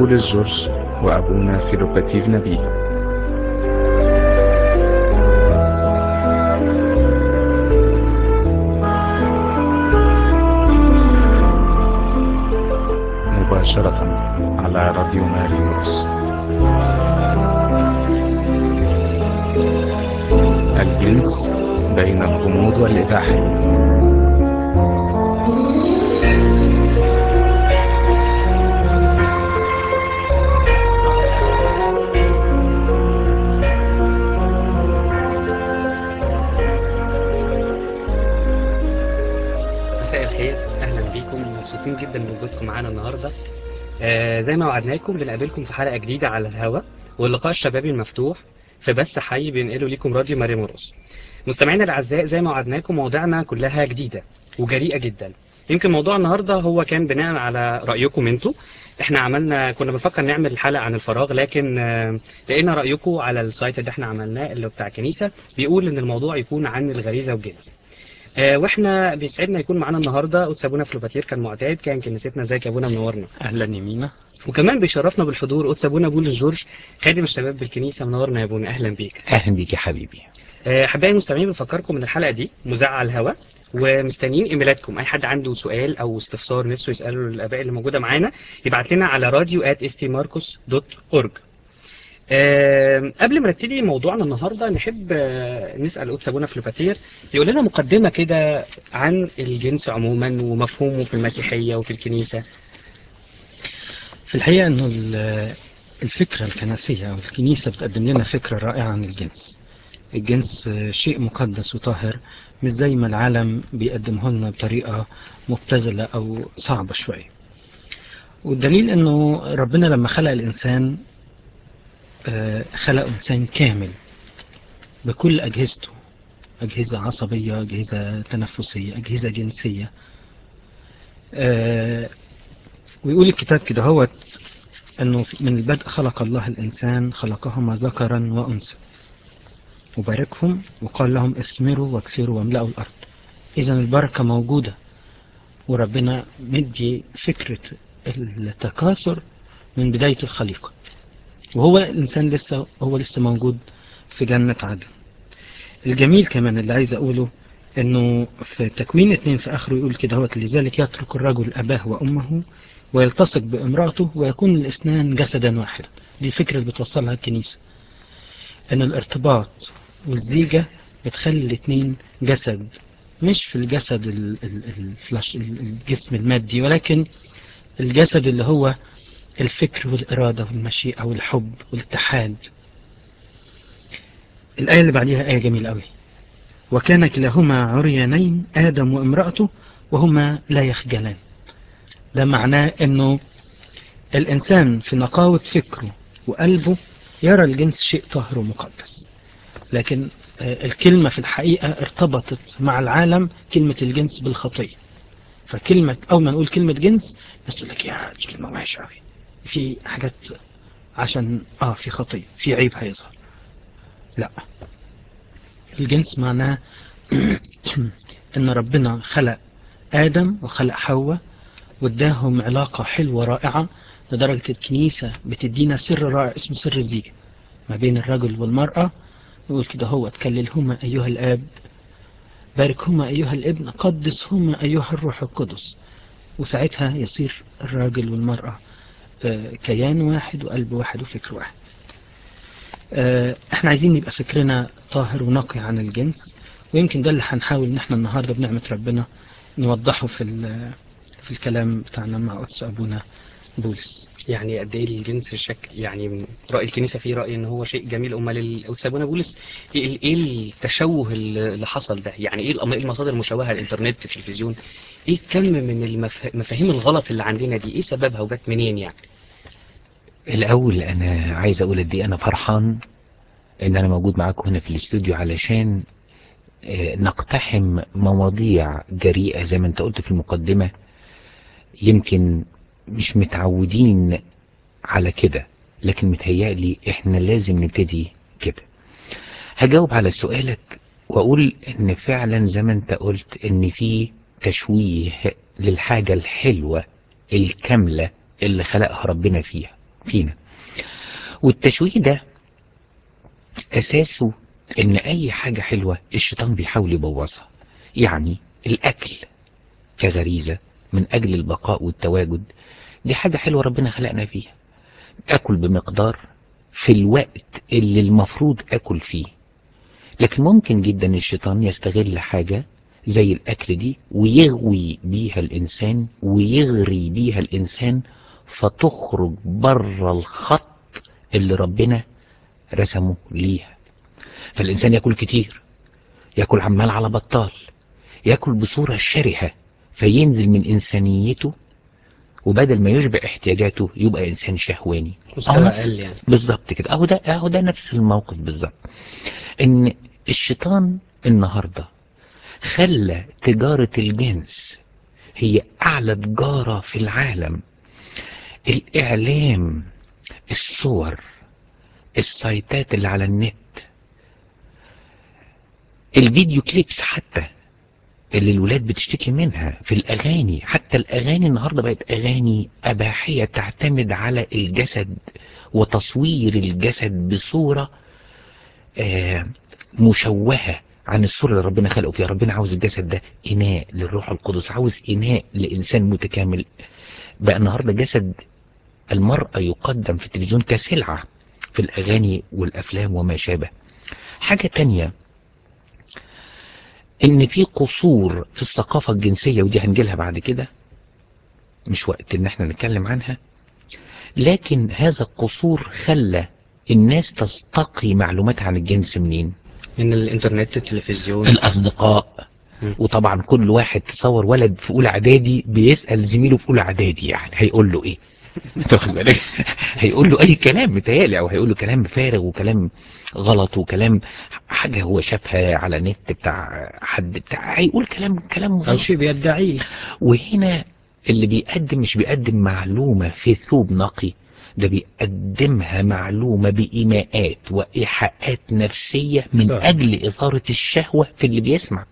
بولس جورج وأبونا فيلوباتير نبيه. مباشرة على راديو ماريوس. الجنس بين الغموض والإباحية. مساء الخير، اهلا بيكم. مبسوطين جدا بوجودكم معانا النهارده. زي ما وعدناكم بنقابلكم في حلقه جديده على الهوا، واللقاء الشبابي المفتوح في بث حي بينقله ليكم راديو ماريموروس. مستمعينا الاعزاء، زي ما وعدناكم مواضيعنا كلها جديده وجريئه جدا. يمكن موضوع النهارده هو كان بناء على رايكم انتوا. احنا كنا بنفكر نعمل الحلقه عن الفراغ، لكن لقينا رايكم على السايت اللي احنا عملناه اللي بتاع الكنيسه بيقول ان الموضوع يكون عن الغريزه والجنس. واحنا بيسعدنا يكون معانا النهارده قدس ابونا فلوباتير كالمعتاد، كان كنيستنا. ازيك يا ابونا؟ منورنا. اهلا يمينة. وكمان بيشرفنا بالحضور قدس ابونا بولس جورج، خادم الشباب بالكنيسه. منورنا يا ابونا، اهلا بيك. اهلا بيك يا حبيبي. احبائي المستمعين، بنفكركم ان الحلقه دي مذاعه على الهواء، ومستنيين ايميلاتكم. اي حد عنده سؤال او استفسار نفسه يساله للاباء اللي موجوده معانا يبعت لنا على radio@stmarcos.org. قبل ما نبتدي موضوعنا النهارده نحب نسال قدس ابونا فلوباتير يقول لنا مقدمه كده عن الجنس عموما ومفهومه في المسيحيه وفي الكنيسه. في الحقيقة انه الفكرة الكنسية او الكنيسة بتقدم لنا فكرة رائعة عن الجنس. الجنس شيء مقدس وطاهر، مش زي ما العالم بيقدمه لنا بطريقة مبتذلة او صعبة شوية. والدليل انه ربنا لما خلق الانسان خلق انسان كامل بكل اجهزته، اجهزة عصبية، اجهزة تنفسية، اجهزة جنسية. ويقول الكتاب كده هو أنه من البدء خلق الله الإنسان، خلقهما ذكرا وأنثى، وباركهم وقال لهم اثمروا واكثروا واملأوا الأرض. إذا البركة موجودة، وربنا مدي فكرة التكاثر من بداية الخليقة، وهو الإنسان لسه موجود في جنة عدن. الجميل كمان اللي عايز أقوله أنه في تكوين 2 في آخره يقول كده هو لذلك يترك الرجل أباه وأمه ويلتصق بامرأته ويكون الاثنان جسدا واحدا. دي الفكرة اللي بتوصلها الكنيسة، ان الارتباط والزيجة بتخلي الاثنين جسد، مش في الجسد الجسم المادي، ولكن الجسد اللي هو الفكر والإرادة والمشيئة والحب والاتحاد. الآية اللي بعديها آية جميلة قوي: وكان كلاهما عريانين، آدم وامرأته، وهما لا يخجلان. ده معناه انه الإنسان في نقاوة فكره وقلبه يرى الجنس شيء طاهر ومقدس، لكن الكلمة في الحقيقة ارتبطت مع العالم، كلمة الجنس بالخطية. فكلمة أول ما نقول كلمة جنس الناس تقول لك يا دي كلمة وحشة قوي، في حاجات عشان في خطية، في عيب هيظهر. لا، الجنس معناه ان ربنا خلق آدم وخلق حواء واداهم علاقة حلوة رائعة، لدرجة الكنيسة بتدينا سر رائع اسمه سر الزيجة ما بين الرجل والمرأة. يقول كده هو تكللهما أيها الآب، باركهما أيها الابن، قدسهما أيها الروح القدس. وساعتها يصير الراجل والمرأة كيان واحد وقلب واحد وفكر واحد. احنا عايزين يبقى فكرنا طاهر ونقي عن الجنس، ويمكن ده اللي هنحاول ان احنا النهاردة بنعمة ربنا نوضحه في الكلام بتاعنا مع قدس أبونا بولس. يعني قد ايه الجنس يعني رأي الكنيسة فيه رأي ان هو شيء جميل. امال قدس ابونا بولس ايه التشوه اللي حصل ده؟ يعني ايه المصادر المشوهة، الانترنت، التلفزيون؟ ايه كم من المفاهيم الغلط اللي عندنا دي؟ ايه سببها وجت منين يعني؟ الأول أنا عايز أقول قد إيه أنا فرحان إن أنا موجود معاكم هنا في الاستوديو علشان نقتحم مواضيع جريئة زي ما أنت قلت في المقدمة. يمكن مش متعودين على كده، لكن متهيألي إحنا لازم نبتدي كده. هجاوب على سؤالك وأقول إن فعلا زي ما أنت قلت إن في تشويه للحاجة الحلوة الكاملة اللي خلقها ربنا فيها. فينا. والتشويه ده أساسه إن أي حاجة حلوة الشيطان بيحاول يبوظها. يعني الأكل كغريزة من أجل البقاء والتواجد، دي حاجة حلوة ربنا خلقنا فيها. أكل بمقدار في الوقت اللي المفروض أكل فيه. لكن ممكن جدا الشيطان يستغل حاجة زي الأكل دي ويغوي بيها الإنسان ويغري بيها الإنسان، فتخرج بره الخط اللي ربنا رسمه ليها. فالإنسان يأكل كتير، يأكل عمال على بطال، يأكل بصورة شرهة، فينزل من إنسانيته، وبدل ما يشبع احتياجاته يبقى إنسان شهواني. مستوى أقل يعني. بالظبط كده. أهو ده نفس الموقف بالظبط. إن الشيطان النهاردة خلى تجارة الجنس هي أعلى تجارة في العالم. الإعلام، الصور، السايتات اللي على النت، الفيديو كليبس حتى اللي الولاد بتشتكي منها في الأغاني. حتى الأغاني النهاردة بقت أغاني أباحية تعتمد على الجسد وتصوير الجسد بصورة مشوهة عن الصورة اللي ربنا خلقه فيها. ربنا عاوز الجسد ده إناء للروح القدس، عاوز إناء لإنسان متكامل. بقى النهاردة جسد المرأة يقدم في التلفزيون كسلعة في الأغاني والأفلام وما شابه. حاجة تانية، إن في قصور في الثقافة الجنسية، ودي هنجيلها بعد كده، مش وقت إن احنا نتكلم عنها. لكن هذا القصور خلى الناس تستقي معلومات عن الجنس منين؟ من الإنترنت، التلفزيون، الأصدقاء. وطبعا كل واحد تصور ولد في أولى إعدادي بيسأل زميله في أولى إعدادي يعني هيقول له إيه؟ هيقول له أي كلام متهيألي، أو هيقول له كلام فارغ وكلام غلط وكلام حاجة هو شافها على نت بتاع حد بتاع، هيقول كلام أو غلط. شيء بيدعيه. وهنا اللي بيقدم مش بيقدم معلومة في ثوب نقي، ده بيقدمها معلومة بإيماءات وإيحاءات نفسية من صحيح. أجل إثارة الشهوة في اللي بيسمع.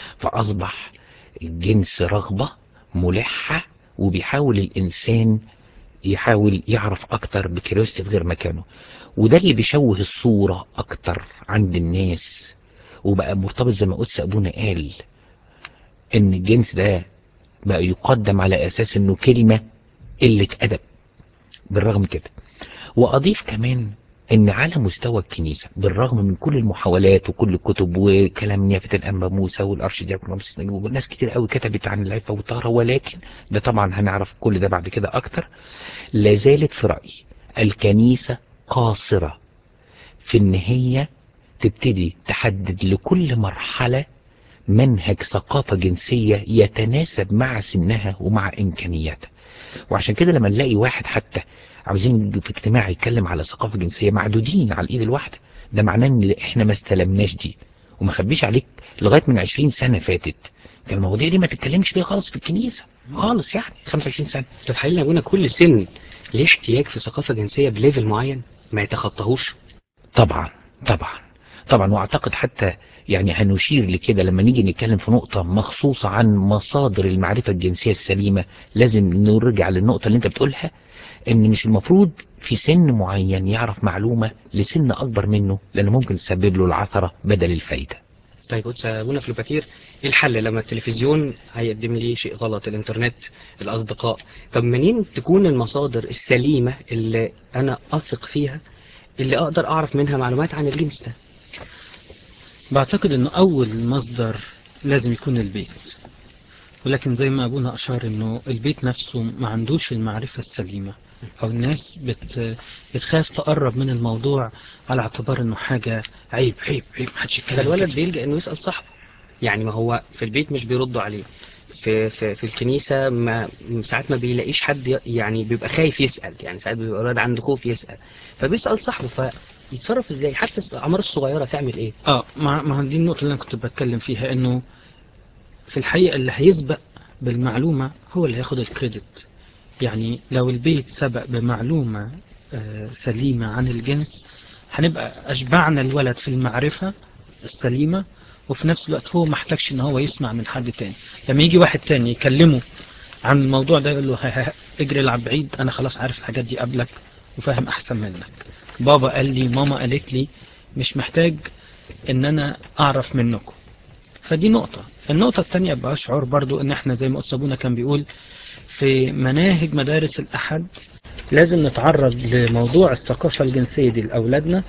فأصبح الجنس رغبة ملحة، وبيحاول الإنسان يحاول يعرف أكتر بكريوستي في غير مكانه. وده اللي بيشوه الصورة أكتر عند الناس، وبقى مرتبط زي ما قدس أبونا قال إن الجنس ده بقى يقدم على أساس إنه كلمة قلة أدب. بالرغم كده، وأضيف كمان إن على مستوى الكنيسة بالرغم من كل المحاولات وكل الكتب وكلام نيافة الأنبا موسى والأرشدياكون رمسيس نجيب وناس كتير قوي كتبت عن العفة والطهارة، ولكن ده طبعا هنعرف كل ده بعد كده أكتر. لازالت في رأيي الكنيسة قاصرة في إن هي تبتدي تحدد لكل مرحلة منهج ثقافة جنسية يتناسب مع سنها ومع إمكانياتها. وعشان كده لما نلاقي واحد حتى عاوزين في اجتماع يتكلم على ثقافة جنسية معدودين على الإيد الواحدة، ده معناه إن إحنا ما استلمناش دي. وما خبيش عليك لغاية من 20 سنة فاتت كان المواضيع دي ما تتكلمش فيها خالص في الكنيسة خالص، يعني 25 سنة. طب حقيقي يا ابونا كل سن ليه احتياج في ثقافة جنسية بليفل معين ما يتخطاهوش؟ طبعا طبعا طبعا. واعتقد حتى يعني هنشير لكده لما نيجي نتكلم في نقطة مخصوصة عن مصادر المعرفة الجنسية السليمة. لازم نرجع للنقطة اللي انت بتقولها، ان مش المفروض في سن معين يعرف معلومة لسن اكبر منه، لان ممكن تسبب له العثرة بدل الفايدة. طيب قدس ابونا فلوباتير، ايه الحل لما التلفزيون هيقدم لي شيء غلط، الانترنت، الاصدقاء؟ طب منين تكون المصادر السليمة اللي انا اثق فيها، اللي اقدر اعرف منها معلومات عن الجنس ده؟ بعتقد انه اول مصدر لازم يكون البيت، ولكن زي ما ابونا اشار انه البيت نفسه ما عندوش المعرفة السليمة، او الناس بتخاف تقرب من الموضوع على اعتبار انه حاجة عيب عيب عيب محدش يتكلم فالولد كده. بيلجأ انه يسأل صاحبه، يعني ما هو في البيت مش بيردوا عليه، في الكنيسة ما ساعات ما بيلاقيش حد يعني بيبقى خايف يسأل، يعني ساعات بيبقى الولد عنده خوف يسأل، فبيسأل صاحبه. فيتصرف ازاي؟ حتى الأعمار الصغيرة تعمل ايه؟ ما دي النقطة اللي انا كنت بتكلم فيها، انه في الحقيقة اللي هيسبق بالمعلومة هو اللي هياخد الكريدت. يعني لو البيت سبق بمعلومة سليمة عن الجنس، هنبقى أشبعنا الولد في المعرفة السليمة، وفي نفس الوقت هو محتاجش ان هو يسمع من حد تاني. لما يجي واحد تاني يكلمه عن الموضوع ده يقول له اجري العب بعيد، انا خلاص عارف الحاجات دي قبلك وفاهم احسن منك. بابا قال لي، ماما قالت لي، مش محتاج ان انا اعرف منكم. فدي نقطة. النقطة التانية بأشعر برضو ان احنا زي ما أستاذ أبونا كان بيقول في مناهج مدارس الأحد لازم نتعرض لموضوع الثقافة الجنسية دي لأولادنا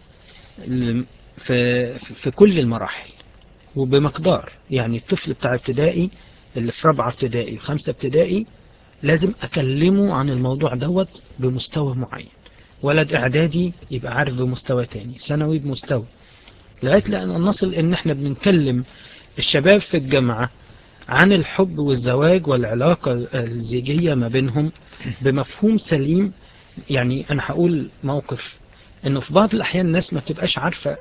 في كل المراحل وبمقدار. يعني الطفل بتاع ابتدائي اللي في 4 ابتدائي و5 ابتدائي لازم أكلمه عن الموضوع دوت بمستوى معين. ولد إعدادي يبقى عارف بمستوى تاني، ثانوي بمستوى، لغاية لأن نصل إن احنا بنكلم الشباب في الجامعة عن الحب والزواج والعلاقة الزيجية ما بينهم بمفهوم سليم. يعني أنا هقول موقف، إنه في بعض الأحيان الناس ما بتبقاش عارفة.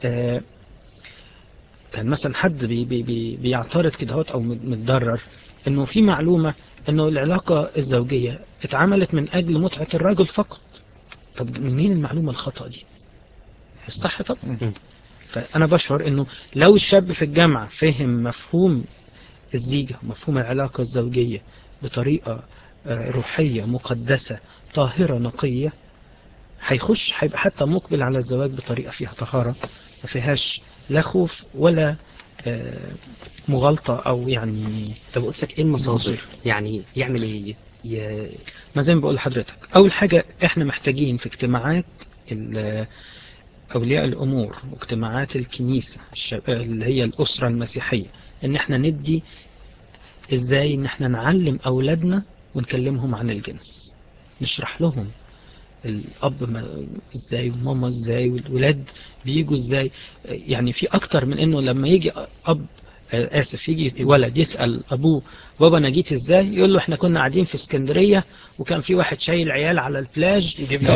كان مثلا حد بيعترض كده أو متضرر إنه في معلومة إنه العلاقة الزوجية اتعملت من أجل متعة الرجل فقط. طب منين المعلومة الخطأ دي؟ مش صح طبعا. فأنا بشعر إنه لو الشاب في الجامعة فهم مفهوم الزيجة ومفهوم العلاقة الزوجية بطريقة روحية مقدسة طاهرة نقية، هيبقى حتى مقبل على الزواج بطريقة فيها طهارة، ما فيهاش لا خوف ولا مغالطة أو يعني. طب قلتك ايه المصادر؟ يعني يعمل ايه؟ ما زي ما بقول لحضرتك، أول حاجة احنا محتاجين في اجتماعات أولياء الأمور واجتماعات الكنيسة اللي هي الأسرة المسيحية، إن احنا ندي إزاي إن احنا نعلم أولادنا ونكلمهم عن الجنس، نشرح لهم الأب إزاي وماما إزاي والولاد بيجوا إزاي. يعني في أكتر من إنه لما يجي أب يجي ولد يسأل أبوه بابا أنا جيت إزاي، يقول له إحنا كنا قاعدين في اسكندرية وكان في واحد شايل عيال على البلاج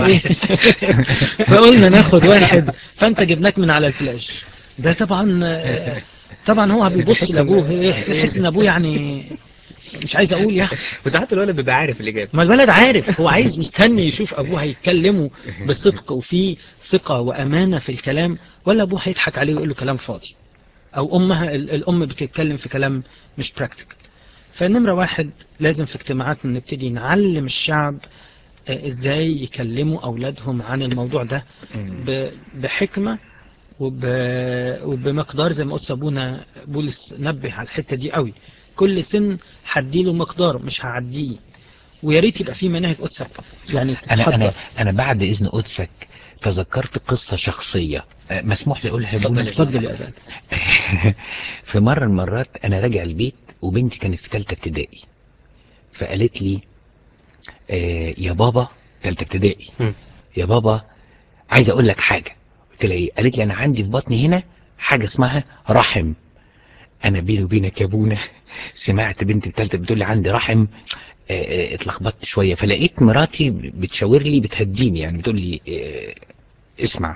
فقلنا ناخد واحد فأنت جبناك من على البلاج. ده طبعا هو بيبص لأبوه يحس إن أبوه يعني مش عايز اقول يعني. وساعات الولد بيبقى عارف الإجابة. ما الولد عارف، هو عايز مستني يشوف ابوه هيتكلمه بصدق وفي ثقة وامانة في الكلام، ولا ابوه هيضحك عليه ويقول له كلام فاضي، او امها الام بتتكلم في كلام مش براكتيكال. فنمرة 1 لازم في اجتماعاتنا نبتدي نعلم الشعب ازاي يكلموا اولادهم عن الموضوع ده بحكمة وبمقدار زي ما قلت ابونا بولس نبه على الحتة دي قوي. كل سن هديله مقدار مش هعديه، ويا ريت يبقى في مناهج قدسك يعني تتحضر. انا بعد اذن قدسك تذكرت قصة شخصية مسموح لي اقولها؟ اتفضل يا أبان. في مرة من المرات انا راجع البيت وبنتي كانت في ثالثه ابتدائي، فقالت لي يا بابا، ثالثه ابتدائي، يا بابا عايز اقول لك حاجة. قلت لها ايه؟ قالت لي انا عندي في بطني هنا حاجة اسمها رحم. انا بيني وبينك يا ابونا سمعت بنتي في ثالثه بتقول لي عندي رحم، اتلخبطت شوية، فلقيت مراتي بتشاور لي بتهديني، يعني بتقول لي اسمع.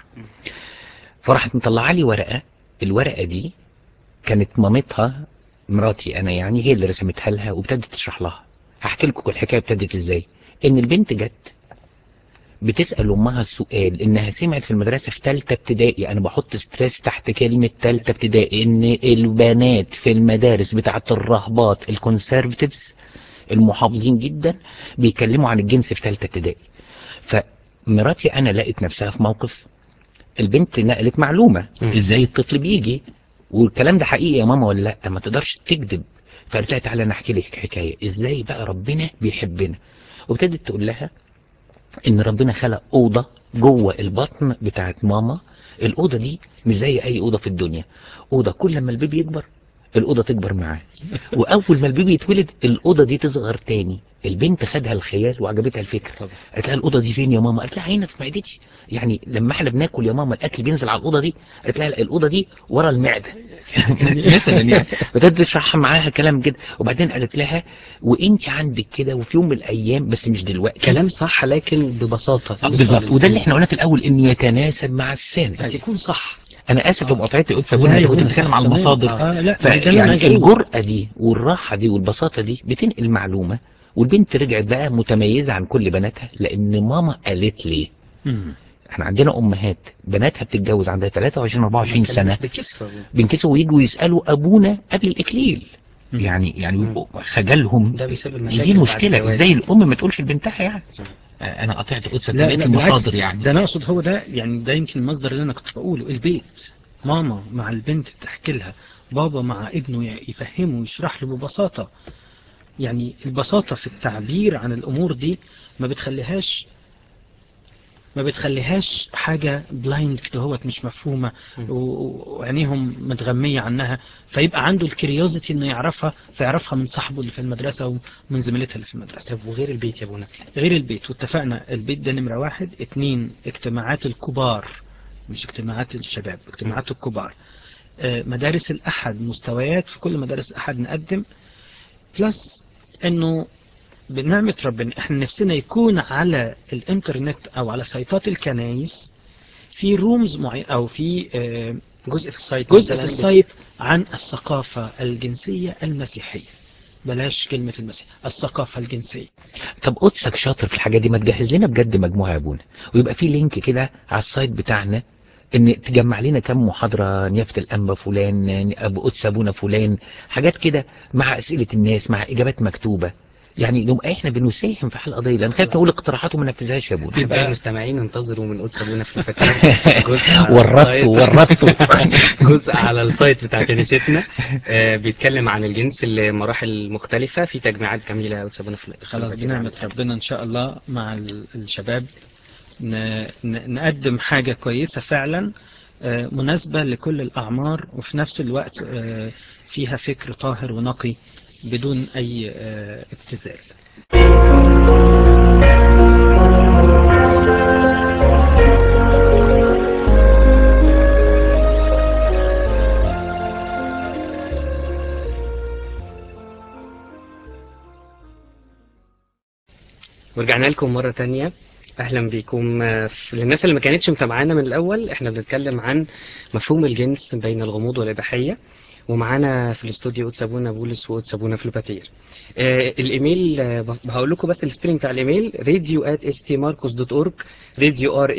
فراحت مطلعه لي ورقة، الورقة دي كانت مامتها مراتي انا يعني هي اللي رسمتها لها وابتدت تشرح لها. هحكي لكم الحكاية ابتدت ازاي. ان البنت جت بتسأل امها السؤال انها سمعت في المدرسة في ثالثه ابتدائي، انا بحط ستريس تحت كلمة ثالثه ابتدائي، ان البنات في المدارس بتاعت الرهبات الكونسرفتيفز المحافظين جدا بيكلموا عن الجنس في ثالثه ابتدائي. فمراتي انا لقيت نفسها في موقف، البنت نقلت معلومة ازاي الطفل بيجي والكلام ده حقيقي يا ماما ولا لا، ما تقدرش تكذب. فقالت لها تعالى انا احكي لك حكايه ازاي بقى ربنا بيحبنا. وابتدت تقول لها ان ربنا خلق اوضه جوه البطن بتاعت ماما، الاوضه دي مش زي اي اوضه في الدنيا، اوضه كل ما البيبي يكبر الاوضه تكبر معاه، واول ما البيبي يتولد الاوضه دي تصغر تاني. البنت خدها الخيال وعجبتها الفكره، قالت لها الاوضه دي فين يا ماما؟ قالت لها هنا في معدتي، يعني لما احنا بناكل يا ماما الاكل بينزل على الاوضه دي. قالت لها الاوضه دي ورا المعده مثلا يعني. بدات تشرح معاها كلام كده، وبعدين قالت لها وانت عندك كده وفي يوم من الايام بس مش دلوقتي. كلام صح لكن ببساطة. بالظبط، وده اللي احنا قلنا في الاول انه يتناسب مع السن بس يكون صح. انا اسف بمقاطعتي قلت سابوني، انت كنت بتتكلم على المصادر. يعني الجرأة دي والراحة دي والبساطة دي بتنقل معلومة، والبنت رجعت بقى متميزة عن كل بناتها لان ماما قالت لي. احنا عندنا امهات بناتها بتتجوز عندها 23 24 سنة بينكسوا ويجوا يسألوا ابونا قبل الاكليل، يعني خجلهم. ده بيسبب مشاكل. دي مشكلة ازاي الام ما تقولش لبنتها يعني. انا قطعت قدسك لا بقيت لا بالعكس، المحاضر يعني. ده انا اقصد هو ده يعني، ده يمكن المصدر اللي انا كنت بقوله. البيت، ماما مع البنت تحكي لها، بابا مع ابنه يفهمه ويشرح له ببساطة. يعني البساطة في التعبير عن الامور دي ما بتخليهاش حاجة بلايند كده، هوت مش مفهومة وعينيهم متغمية عنها، فيبقى عنده الكريوزيتي انه يعرفها، فيعرفها من صاحبه اللي في المدرسة ومن زميلتها اللي في المدرسة. طب وغير البيت يا ابونا؟ غير البيت، واتفقنا البيت ده نمرة 1. 2، اجتماعات الكبار، مش اجتماعات الشباب، اجتماعات الكبار. مدارس الأحد، مستويات في كل مدارس الأحد نقدم. بلس انه بنعمة ربنا احنا نفسنا يكون على الانترنت او على سيطات الكنايس في رومز معين، او في جزء في السايت جزء في مثلا السايت عن الثقافة الجنسية المسيحية. بلاش كلمة المسيح، الثقافة الجنسية. طب قدسك شاطر في الحاجات دي، ما تجهز لنا بجد مجموعة يا ابونا، ويبقى في لينك كده على السايت بتاعنا ان تجمع لنا كم محاضرة، نيافة الانبا فلان، ابو قدس ابونا فلان، حاجات كده مع اسئلة الناس مع اجابات مكتوبة، يعني نبقى احنا بنساهم في حل القضية، لان خايف نقول اقتراحات وما ننفذهاش يا ابونا. يبقى المستمعين انتظروا من قدس ابونا في الفتير جزء على السايت ورطوا جزء على السايت بتاع كنيستنا بيتكلم عن الجنس لمراحل مختلفة، في تجميعات جميلة يا قدس ابونا في خلاص الفتير بنعمة عن ربنا ان شاء الله مع الشباب نقدم حاجة كويسة فعلا، مناسبة لكل الأعمار، وفي نفس الوقت فيها فكر طاهر ونقي بدون أي ابتذال. ورجعنا لكم مرة تانية. أهلا بكم. للناس اللي ما كانتش متابعانا من الأول، إحنا بنتكلم عن مفهوم الجنس بين الغموض والإباحية، ومعانا في الاستوديو قدس ابونا بولس وقدس ابونا فلوباتير. الايميل هقول لكم بس السبيلنج بتاع الايميل: radio@stmarcos.org، radio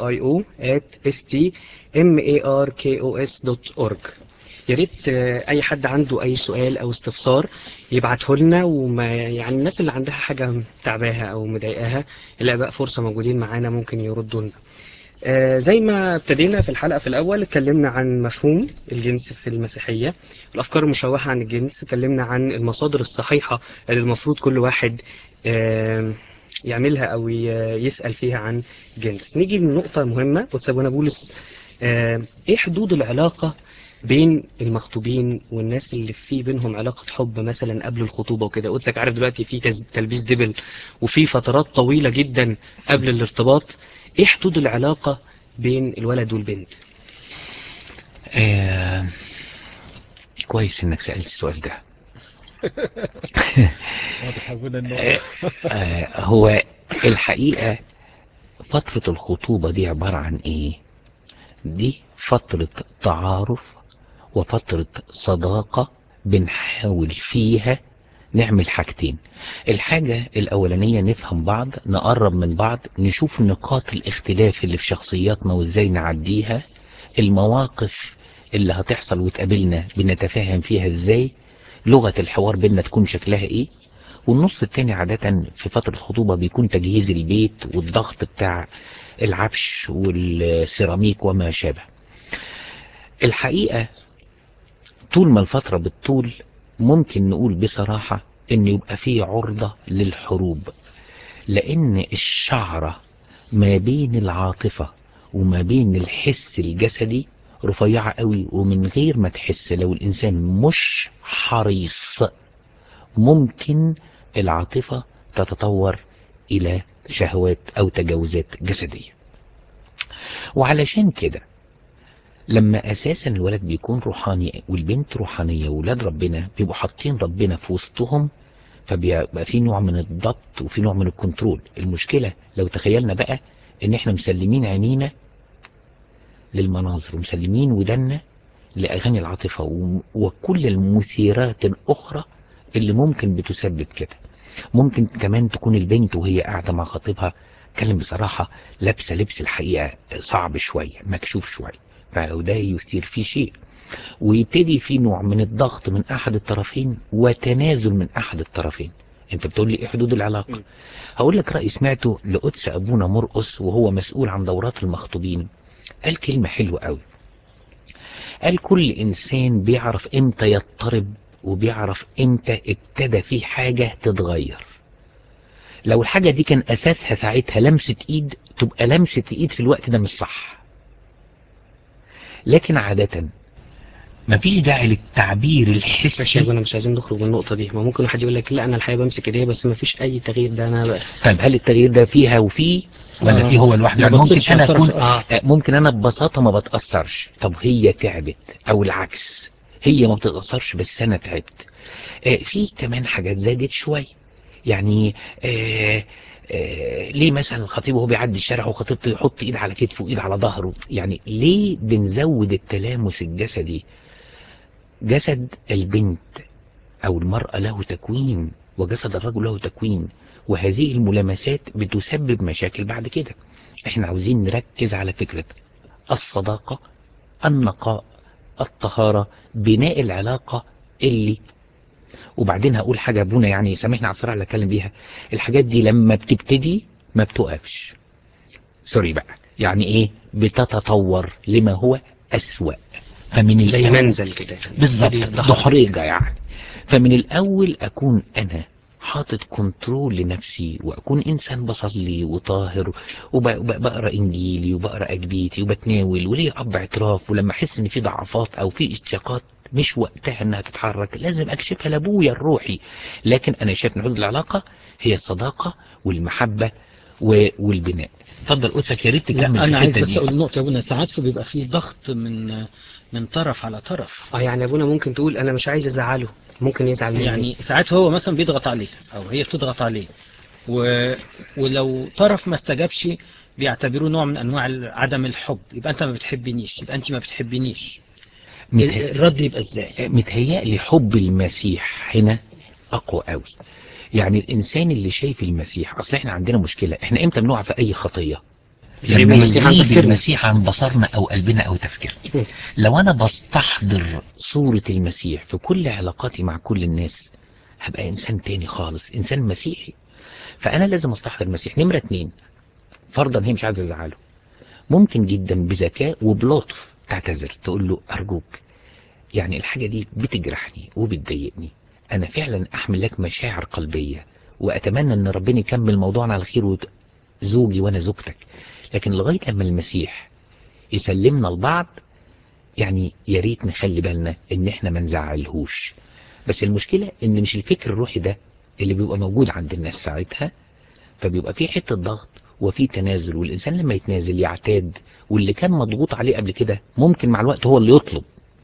radio@stmarkos.org. يا ريت اي حد عنده اي سؤال او استفسار يبعته لنا، وما يعني الناس اللي عندها حاجه تعباها او مضايقاها الاباء فرصه موجودين معانا ممكن يردوا لنا. زي ما ابتدينا في الحلقة في الأول، اتكلمنا عن مفهوم الجنس في المسيحية، الأفكار المشوهة عن الجنس، اتكلمنا عن المصادر الصحيحة اللي المفروض كل واحد يعملها أو يسأل فيها عن جنس. نيجي لنقطة مهمة. قدس ابونا بولس، إيه حدود العلاقة بين المخطوبين والناس اللي في بينهم علاقة حب مثلا قبل الخطوبة وكده؟ قدسك عارف دلوقتي في تلبيس دبل، وفي فترات طويلة جدا قبل الارتباط. ايه حدود العلاقة بين الولد والبنت؟ كويس انك سألت السؤال ده. واضح ابونا انه هو الحقيقة فترة الخطوبة دي عبارة عن ايه؟ دي فترة تعارف وفترة صداقة، بنحاول فيها نعمل حاجتين. الحاجة الأولانية نفهم بعض، نقرب من بعض، نشوف نقاط الاختلاف اللي في شخصياتنا وازاي نعديها، المواقف اللي هتحصل وتقابلنا بنتفاهم فيها ازاي، لغة الحوار بيننا تكون شكلها ايه. والنص التاني عادة في فترة الخطوبة بيكون تجهيز البيت والضغط بتاع العفش والسيراميك وما شابه. الحقيقة طول ما الفترة بالطول ممكن نقول بصراحة ان يبقى فيه عرضة للحروب، لان الشعرة ما بين العاطفة وما بين الحس الجسدي رفيعة قوي، ومن غير ما تحس لو الانسان مش حريص ممكن العاطفة تتطور الى شهوات او تجاوزات جسدية. وعلشان كده لما اساسا الولد بيكون روحاني والبنت روحانية وولاد ربنا بيبقوا حاطين ربنا في وسطهم، فبيبقى في نوع من الضبط وفي نوع من الكنترول. المشكلة لو تخيلنا بقى ان احنا مسلمين عينينا للمناظر ومسلمين ودنا لأغاني العاطفة وكل المثيرات الأخرى اللي ممكن بتسبب كده. ممكن كمان تكون البنت وهي قاعدة مع خطيبها، اتكلم بصراحة، لابسة لبس الحقيقة صعب شوية، مكشوف شوية، فده يثير فيه شيء، ويبتدي في نوع من الضغط من أحد الطرفين وتنازل من أحد الطرفين. انت بتقول لي ايه حدود العلاقة. هقول لك رأي سمعته لقدس ابونا مرقس وهو مسؤول عن دورات المخطوبين. قال كلمة حلوة قوي. قال كل انسان بيعرف امتى يضطرب وبيعرف امتى ابتدى فيه حاجة تتغير. لو الحاجة دي كان اساسها ساعتها لمسة ايد، تبقى لمسة ايد في الوقت ده مش صح. لكن عادة مفيش داعي للتعبير ماشي يا الحسي. ابونا، مش عايزين نخرج من النقطة دي. ما ممكن واحد يقول لك لا انا الحقيقة بمسك ايديا بس ما فيش اي تغيير، ده انا بقى. طيب هل التغيير ده فيها وفيه ولا فيه هو لوحده؟ ما يعني ممكن بصيتش على انا الطرف اكون الآخر. ممكن انا ببساطة ما بتأثرش، طب هي تعبت، او العكس هي ما بتتأثرش بس انا تعبت. في كمان حاجات زادت شوية. يعني ليه مثلا الخطيب وهو بيعدي الشارع وخطيبته يحط ايد على كتفه وايد على ظهره؟ يعني ليه بنزود التلامس الجسدي؟ جسد البنت او المرأة له تكوين وجسد الرجل له تكوين، وهذه الملامسات بتسبب مشاكل بعد كده. احنا عاوزين نركز على فكرة الصداقة، النقاء، الطهارة، بناء العلاقة اللي. وبعدين هقول حاجة ابونا، يعني سامحني على الصراحة اللي اتكلم بيها. الحاجات دي لما بتبتدي ما بتوقفش، سوري بقى، يعني ايه، بتتطور لما هو اسوأ. فمن زي الأول منزل كده يعني. بالظبط يبتدي يتدهور. دحريجة يعني. فمن الأول أكون أنا حاطط كنترول لنفسي، وأكون إنسان بصلي وطاهر وبقرأ إنجيلي وبقرأ أجبيتي وبتناول وليه أب اعتراف. ولما أحس إن في ضعفات أو في اشتياقات مش وقتها إنها تتحرك لازم أكشفها لأبويا الروحي. لكن أنا شايف إن حدود العلاقة هي الصداقة والمحبة والبناء. اتفضل قدسك، يا ريت تكمل لا في أنا عايز الحتة بس دي. أقول نقطة يا ابونا، ساعات بيبقى فيه ضغط من طرف على طرف. يعني ابونا ممكن تقول انا مش عايز ازعله، ممكن يزعل مني. يعني ساعات هو مثلا بيضغط عليه أو هي بتضغط عليه، و... ولو طرف ما استجابش بيعتبروه نوع من أنواع عدم الحب، يبقى أنت ما بتحبنيش، يبقى أنت ما بتحبنيش. الرد يبقى إزاي؟ متهيألي حب المسيح هنا أقوى قوي. يعني الإنسان اللي شايف المسيح، أصل إحنا عندنا مشكلة، إحنا إمتى بنقع في أي خطية؟ يغيب لما المسيح عن يغيب تفكيرنا. المسيح عن بصرنا أو قلبنا أو تفكيرنا. لو أنا بستحضر صورة المسيح في كل علاقاتي مع كل الناس هبقى إنسان تاني خالص، إنسان مسيحي. فأنا لازم أستحضر المسيح. نمرة 2، فرضا هي مش عايزة أزعله، ممكن جدا بذكاء وبلطف تعتذر، تقول له أرجوك يعني الحاجة دي بتجرحني وبتضايقني، أنا فعلا أحمل لك مشاعر قلبية وأتمنى أن ربنا يكمل موضوعنا على خير، زوجي وأنا زوجتك. لكن لغاية لما المسيح يسلمنا لبعض، يعني يا ريت نخلي بالنا إن إحنا ما نزعلهوش. بس المشكلة إن مش الفكر الروحي ده اللي بيبقى موجود عند الناس ساعتها، فبيبقى في حتة ضغط وفي تنازل، والإنسان لما يتنازل يعتاد، واللي كان مضغوط عليه قبل كده ممكن مع الوقت هو اللي يطلب.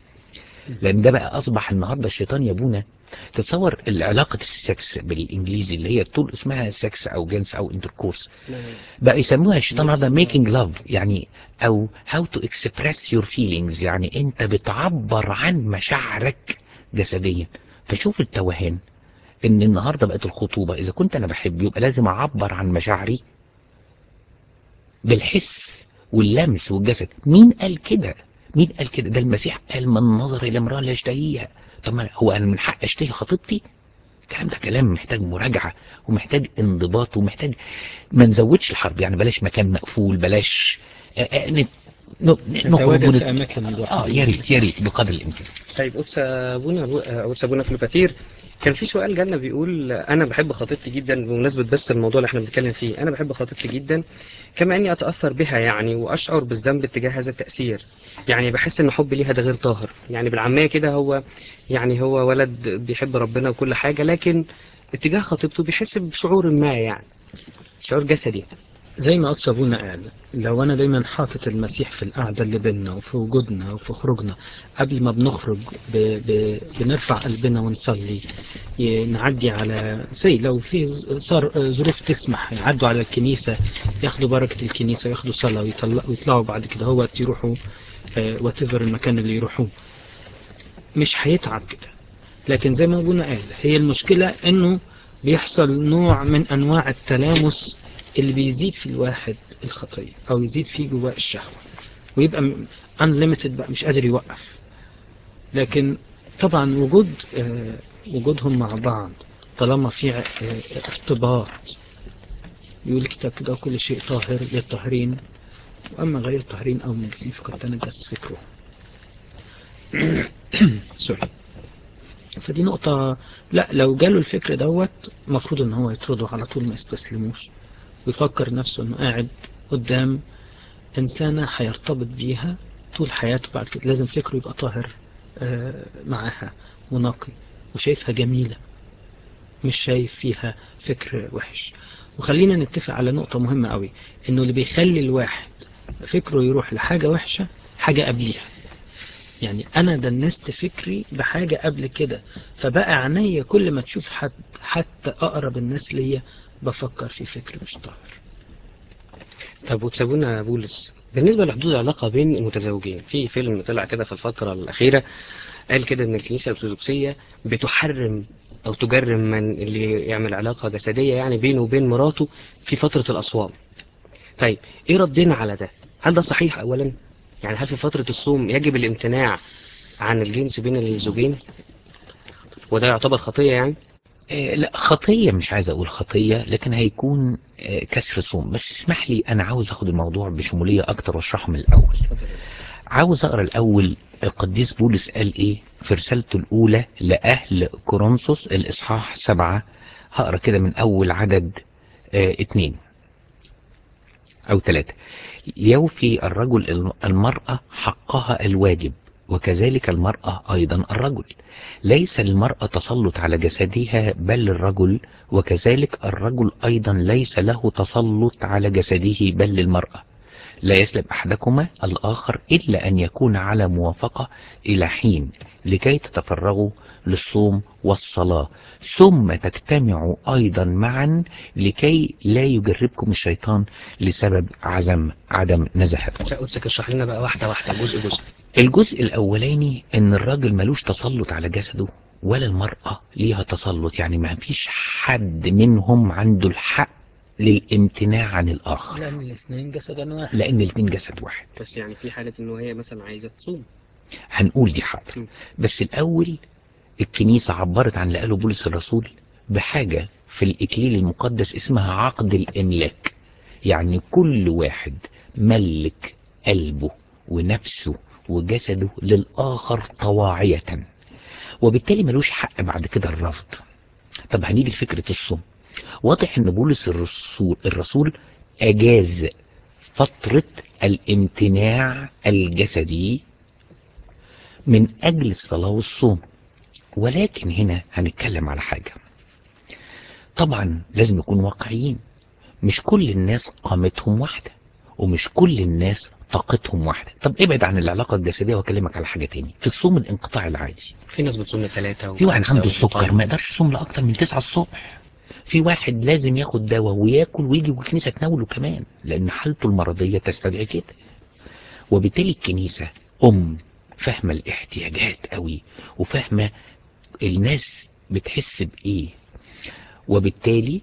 لان ده بقى اصبح النهارده الشيطان يا ابونا. تتصور علاقه السكس بالانجليزي اللي هي طول اسمها سكس او جنس او انتركورس، بقى يسموها الشيطان هذا ميكينج لاف، يعني او هاو تو اكسبريس يور فيلينجز، يعني انت بتعبر عن مشاعرك جسديا. فشوف التوهان ان النهارده بقت الخطوبه اذا كنت انا بحب يبقى لازم اعبر عن مشاعري بالحس واللمس والجسد. مين قال كده؟ مين قال كده؟ ده المسيح قال من نظر الى امرأة لا يشتهيها. طب ما هو انا من حق اشتهي خطيبتي؟ الكلام ده كلام محتاج مراجعة ومحتاج انضباط ومحتاج ما نزودش الحرب. يعني بلاش مكان مقفول، بلاش نخرج نتواجد في أماكن الواحد. يا ريت يا ريت بقدر الامكان. طيب قدس ابونا فلوباتير، كان في سؤال جالنا بيقول انا بحب خطيبتي جدا، بمناسبه بس الموضوع اللي احنا بنتكلم فيه، انا بحب خطيبتي جدا كما اني اتاثر بها يعني، واشعر بالذنب اتجاه هذا التاثير. يعني بحس ان حبي ليها ده غير طاهر، يعني بالعاميه كده هو يعني هو ولد بيحب ربنا وكل حاجه، لكن اتجاه خطيبته بيحس بشعور ما، يعني شعور جسدي. زي ما قدس أبونا قال، لو أنا دايما حاطط المسيح في القعدة اللي بيننا وفي وجودنا وفي خروجنا، قبل ما بنخرج بنرفع قلبنا ونصلي، نعدي على زي لو في ظروف تسمح يعدوا على الكنيسة، ياخدوا بركة الكنيسة، ياخدوا صلاة ويطلعوا بعد كده هو يروحوا whatever المكان اللي يروحوه، مش هيتعب كده. لكن زي ما أبونا قال، هي المشكلة إنه بيحصل نوع من أنواع التلامس اللي بيزيد في الواحد الخطية أو يزيد فيه جواه الشهوة، ويبقى unlimited بقى مش قادر يوقف. لكن طبعا وجودهم مع بعض طالما في ارتباط. يقول الكتاب كده وكل شيء طاهر للطاهرين وأما غير الطاهرين أو النجسين فقد تنجس فكره. سوري. فدي نقطة. لا، لو جاله الفكر دوت مفروض ان هو يطرده على طول، ما يستسلموش ويفكر نفسه انه قاعد قدام انسانة هيرتبط بيها طول حياته. بعد كده لازم فكره يبقى طاهر معاها ونقي وشايفها جميلة، مش شايف فيها فكر وحش. وخلينا نتفق على نقطة مهمة قوي، انه اللي بيخلي الواحد فكره يروح لحاجة وحشة حاجة قبليها. يعني انا دنست فكري بحاجة قبل كده، فبقى عينيا كل ما تشوف حد حتى اقرب الناس ليا بفكر في فكر مش طاهر. طب وتسابونا بولس، بالنسبة لحدود العلاقة بين المتزوجين، في فيلم طلع كده في الفترة الأخيرة قال كده إن الكنيسة الأرثوذكسية بتحرم أو تجرم من اللي يعمل علاقة جسدية يعني بينه وبين مراته في فترة الأصوام. طيب إيه ردنا على ده؟ هل ده صحيح أولا؟ يعني هل في فترة الصوم يجب الامتناع عن الجنس بين الزوجين؟ وده يعتبر خطية يعني؟ لا، خطية مش عايز اقول خطية، لكن هيكون كسر صوم. بس اسمح لي، انا عاوز اخد الموضوع بشمولية اكتر واشرحه من الاول. عاوز اقرا الاول القديس بولس قال ايه في رسالته الاولى لاهل كورنثوس الاصحاح 7. هقرا كده من اول عدد 2 او 3. يوفي الرجل المرأة حقها الواجب، وكذلك المرأة أيضا الرجل. ليس للمرأة تسلط على جسدها بل للرجل، وكذلك الرجل أيضا ليس له تسلط على جسده بل للمرأة. لا يسلب أحدكما الآخر إلا أن يكون على موافقة إلى حين، لكي تتفرغوا للصوم والصلاة، ثم تجتمعوا أيضا معا لكي لا يجربكم الشيطان لسبب عدم نزاهتكم. فقدسك اشرح لنا بقى واحدة واحدة جزء. الجزء الأولاني إن الراجل ملوش تسلط على جسده ولا المرأة ليها تسلط، يعني ما فيش حد منهم عنده الحق للامتناع عن الآخر، لأن الاثنين جسدا واحد. لأن الاثنين جسد واحد. بس يعني في حالة إنه هي مثلا عايزة تصوم. هنقول دي حاضر. بس الأول الكنيسة عبرت عن اللي قاله بولس الرسول بحاجة في الإكليل المقدس اسمها عقد الإملاك. يعني كل واحد ملك قلبه ونفسه وجسده للآخر طواعية، وبالتالي ملوش حق بعد كده الرفض. طب هنيجي لفكرة الصوم. واضح ان بولس الرسول اجاز فترة الامتناع الجسدي من اجل الصلاة والصوم، ولكن هنا هنتكلم على حاجة. طبعا لازم نكون واقعيين، مش كل الناس قامتهم واحدة ومش كل الناس طاقتهم واحدة. طب ابعد عن العلاقة الجسدية واكلمك على حاجة تاني. في الصوم الانقطاع العادي، في ناس بتصوم ل3 في واحد و5 عنده السكر وطيب. ما يقدرش يصوم لأكتر من 9 الصبح. في واحد لازم ياخد دواء وياكل ويجي والكنيسة تناوله كمان لأن حالته المرضية تستدعي كده. وبالتالي الكنيسة فاهمة الاحتياجات قوي، وفاهمة الناس بتحس بإيه، وبالتالي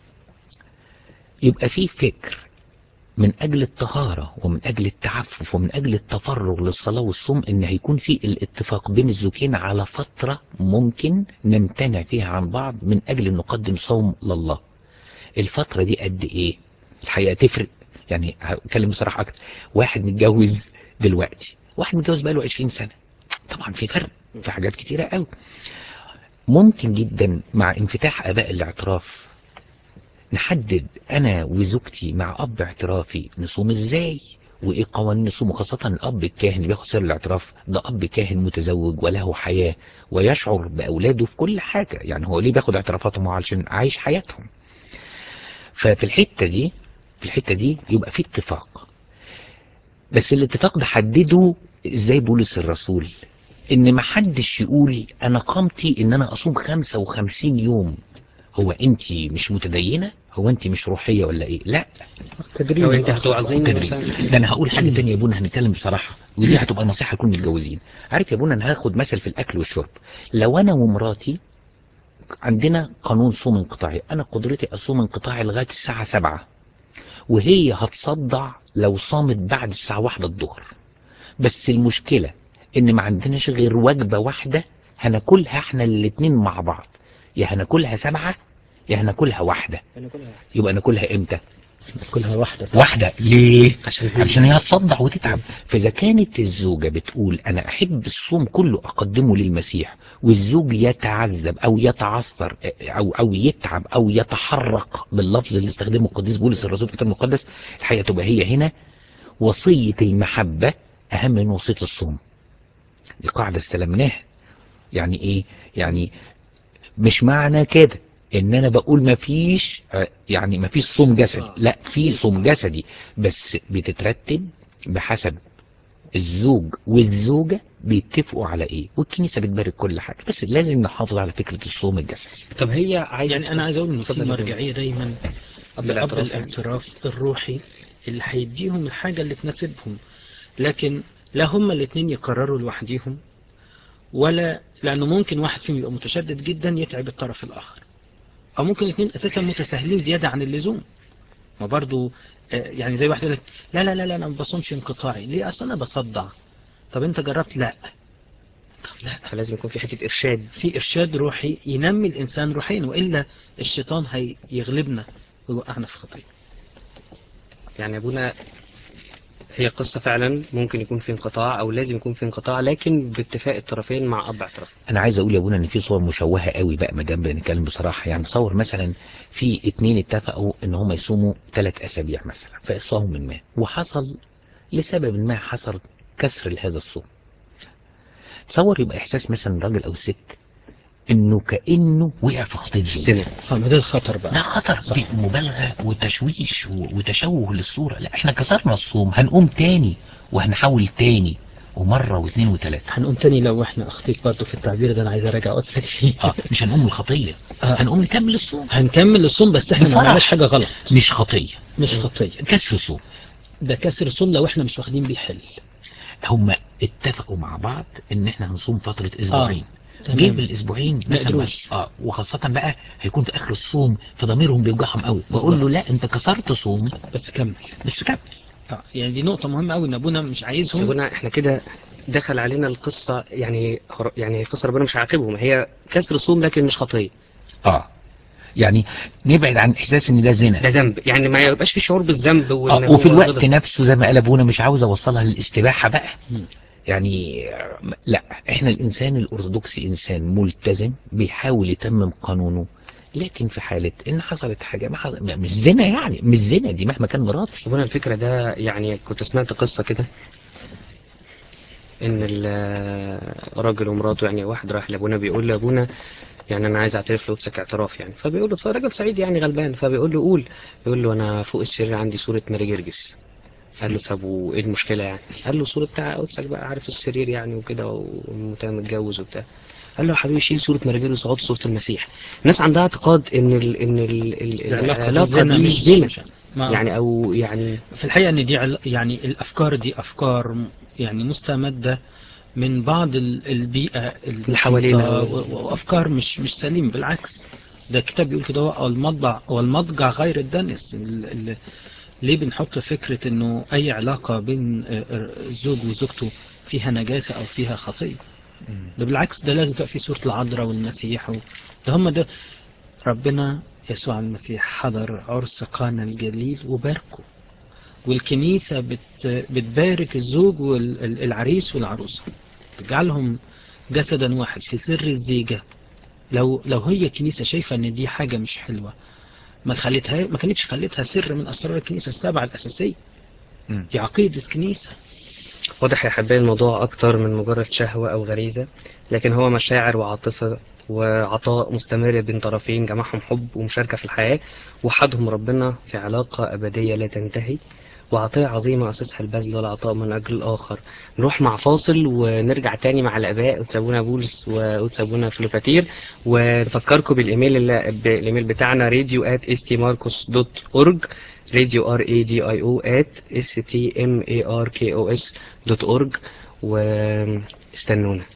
يبقى في فكر من أجل الطهارة ومن أجل التعفف ومن أجل التفرغ للصلاة والصوم إن هيكون في الاتفاق بين الزوجين على فترة ممكن نمتنع فيها عن بعض من أجل أن نقدم صوم لله. الفترة دي قد إيه؟ الحقيقة تفرق. يعني هتكلم بصراحة أكتر، واحد متجوز دلوقتي واحد متجوز بقاله 20 سنة، طبعا في فرق في حاجات كتيرة قوي. ممكن جدا مع انفتاح آباء الاعتراف نحدد انا وزوجتي مع اب اعترافي نصوم ازاي وايه قوانين الصوم، وخاصة الاب الكاهن اللي بياخد سر الاعتراف ده اب كاهن متزوج وله حياة ويشعر باولاده في كل حاجة. يعني هو ليه بياخد اعترافاتهم؟ علشان عايش حياتهم. ففي الحتة دي يبقى في اتفاق. بس الاتفاق ده حدده ازاي بولس الرسول؟ ان ما حدش يقول انا قامتي ان انا اصوم 55 يوم. هو انت مش متدينة؟ هو انت مش روحية ولا ايه؟ لا، تدريب لو انت الآخر بقى. هتوعظيني تدريب. مثلا. ده انا هقول حاجة تانية يا بونا، هنتكلم بصراحة ودي هتبقى نصيحة لكل متجوزين. عارف يا بونا، انا هاخد مثل في الاكل والشرب. لو انا ومراتي عندنا قانون صوم انقطاعي، انا قدرتي اصوم انقطاعي لغاية الساعة 7، وهي هتصدع لو صامت بعد الساعة 1 الظهر. بس المشكلة ان ما عندناش غير وجبة واحدة هناكلها احنا الاتنين مع بعض. يا هناكلها 7 يا هناكلها واحدة. أنا كلها يبقى ناكلها امتى؟ كلها واحدة. واحدة. ليه؟ عشان عشان هي هتصدع وتتعب. فإذا كانت الزوجة بتقول أنا أحب الصوم كله أقدمه للمسيح، والزوج يتعذب أو يتعثر أو يتعب أو يتحرق باللفظ اللي استخدمه القديس بولس الرسول في الكتاب المقدس، الحقيقة تبقى هي هنا وصية المحبة أهم من وصية الصوم. دي قاعدة استلمناها. يعني إيه؟ يعني مش معنى كده ان انا بقول مفيش يعني مفيش صوم جسدي، لا، في صوم جسدي، بس بتترتب بحسب الزوج والزوجة بيتفقوا على ايه، والكنيسة بتبارك كل حاجة، بس لازم نحافظ على فكرة الصوم الجسدي. طب هي عايزة يعني أنا عايز أقول إنه في اتفضل يا بونا. مرجعية دايما أب لأب الاعتراف يعني. الاعتراف الروحي اللي هيديهم الحاجة اللي تناسبهم، لكن لا هما الاتنين يقرروا لوحديهم، ولا لأنه ممكن واحد فيهم يبقى متشدد جدا يتعب الطرف الآخر، أو ممكن الاتنين أساسا متساهلين زيادة عن اللزوم. ما برضو يعني زي واحد يقول لك لا لا لا لا أنا ما بصومش انقطاعي، ليه؟ أصل أنا بصدع. طب أنت جربت؟ لا. طب لا، فلازم يكون في حتة إرشاد. في إرشاد روحي ينمي الإنسان روحيا، وإلا الشيطان هيغلبنا ويوقعنا في خطية. يعني يا ابونا هي قصة فعلا ممكن يكون في انقطاع أو لازم يكون في انقطاع، لكن باتفاق الطرفين مع أب اعتراف. انا عايز اقول يا ابونا ان في صور مشوهة قوي بقى، ما دام بنتكلم بصراحة. يعني تصور مثلا في 2 اتفقوا ان هم يصوموا 3 اسابيع مثلا، فاصابهم من ما وحصل لسبب ما حصل كسر لهذا الصوم. تصور يبقى احساس مثلا الراجل او الست انه كأنه وقع في خطية زنا. فما ده الخطر بقى. ده خطر، صح. دي مبالغة وتشويش وتشوه للصورة. لا، احنا كسرنا الصوم، هنقوم تاني وهنحاول تاني ومرة واثنين وثلاثة. هنقوم تاني لو احنا اخطيت برضه في التعبير ده، انا عايز اراجع قدسك فيه. مش هنقوم الخطية، هنقوم نكمل الصوم. هنكمل الصوم، بس احنا ما بفرح. عملناش حاجة غلط. مش خطية، مش خطية. كسر صوم. ده كسر الصوم لو احنا مش واخدين بيه حل. هم اتفقوا مع بعض ان احنا هنصوم فترة اسبوعين. جيب تمام. الاسبوعين ما مثلا قدروش. وخاصة بقى هيكون في اخر الصوم فضميرهم بيوجعهم قوي، بقول له بالظبط. لا، انت كسرت صوم بس كمل. بس كمل. يعني دي نقطة مهمة قوي، ان ابونا مش بس عايزهم. ابونا احنا كده دخل علينا القصة، يعني قصة ربنا مش هيعاقبهم، هي كسر صوم لكن مش خطية. يعني نبعد عن احساس ان ده زنا، ده ذنب، يعني ما يبقاش في شعور بالذنب وان وفي هو الوقت غلط. نفسه زي ما قال ابونا مش عاوز اوصلها للاستباحة بقى. يعني لا، احنا الانسان الارثوذكسي انسان ملتزم بيحاول يتمم قانونه، لكن في حالة ان حصلت حاجة ما حصل مش زنا، يعني مش زنا دي مهما كان مراتي. ابونا الفكرة ده يعني كنت سمعت قصة كده ان الراجل ومراته، يعني واحد راح لابونا بيقول لابونا يعني انا عايز اعترف لقدسك اعتراف، يعني فبيقول له فراجل سعيد يعني غلبان، فبيقول له قول. يقول له انا فوق السرير عندي صورة ماري جرجس. قال له طب وايه المشكلة يعني؟ قال له صورة بتاع قدسك بقى، عارف السرير يعني وكده ومتجوز وبتاع. قال له يا حبيبي شيل صورة ماري جرجس وحط صورة المسيح. الناس عندها اعتقاد ان العلاقة العلاقة بالزنا دي مش زنا، ما يعني او يعني في الحقيقة ان دي يعني الافكار دي افكار يعني مستمدة من بعض البيئة اللي حوالينا المحيطة، وافكار مش سليم، بالعكس. ده الكتاب بيقول كده، هو المضجع غير الدنس. ليه بنحط فكرة انه اي علاقة بين الزوج وزوجته فيها نجاسة او فيها خطية؟ ده بالعكس، ده لازم تبقى فيه صورة العذراء والمسيح ده هم ده. ربنا يسوع المسيح حضر عرس قانا الجليل وباركه، والكنيسة بتبارك الزوج والعريس والعروسة، تجعلهم جسدا واحد في سر الزيجة. لو هي الكنيسة شايفة ان دي حاجة مش حلوة، ما كانتش خلتها سر من اسرار الكنيسة السبعة الاساسية. دي عقيدة كنيسة. واضح يا حبايبي الموضوع أكتر من مجرد شهوة أو غريزة، لكن هو مشاعر وعاطفة وعطاء مستمر بين طرفين جمعهم حب ومشاركة في الحياة، وحدهم ربنا في علاقة أبدية لا تنتهي، وعطية عظيمة أساسها البذل والعطاء من أجل الآخر. نروح مع فاصل ونرجع تاني مع الآباء وتسابونا بولس وتسابونا فلوباتير، ونفكركم بالإيميل بتاعنا radio@stmarcos.org، radio radio@stmarkos.org، واستنونا.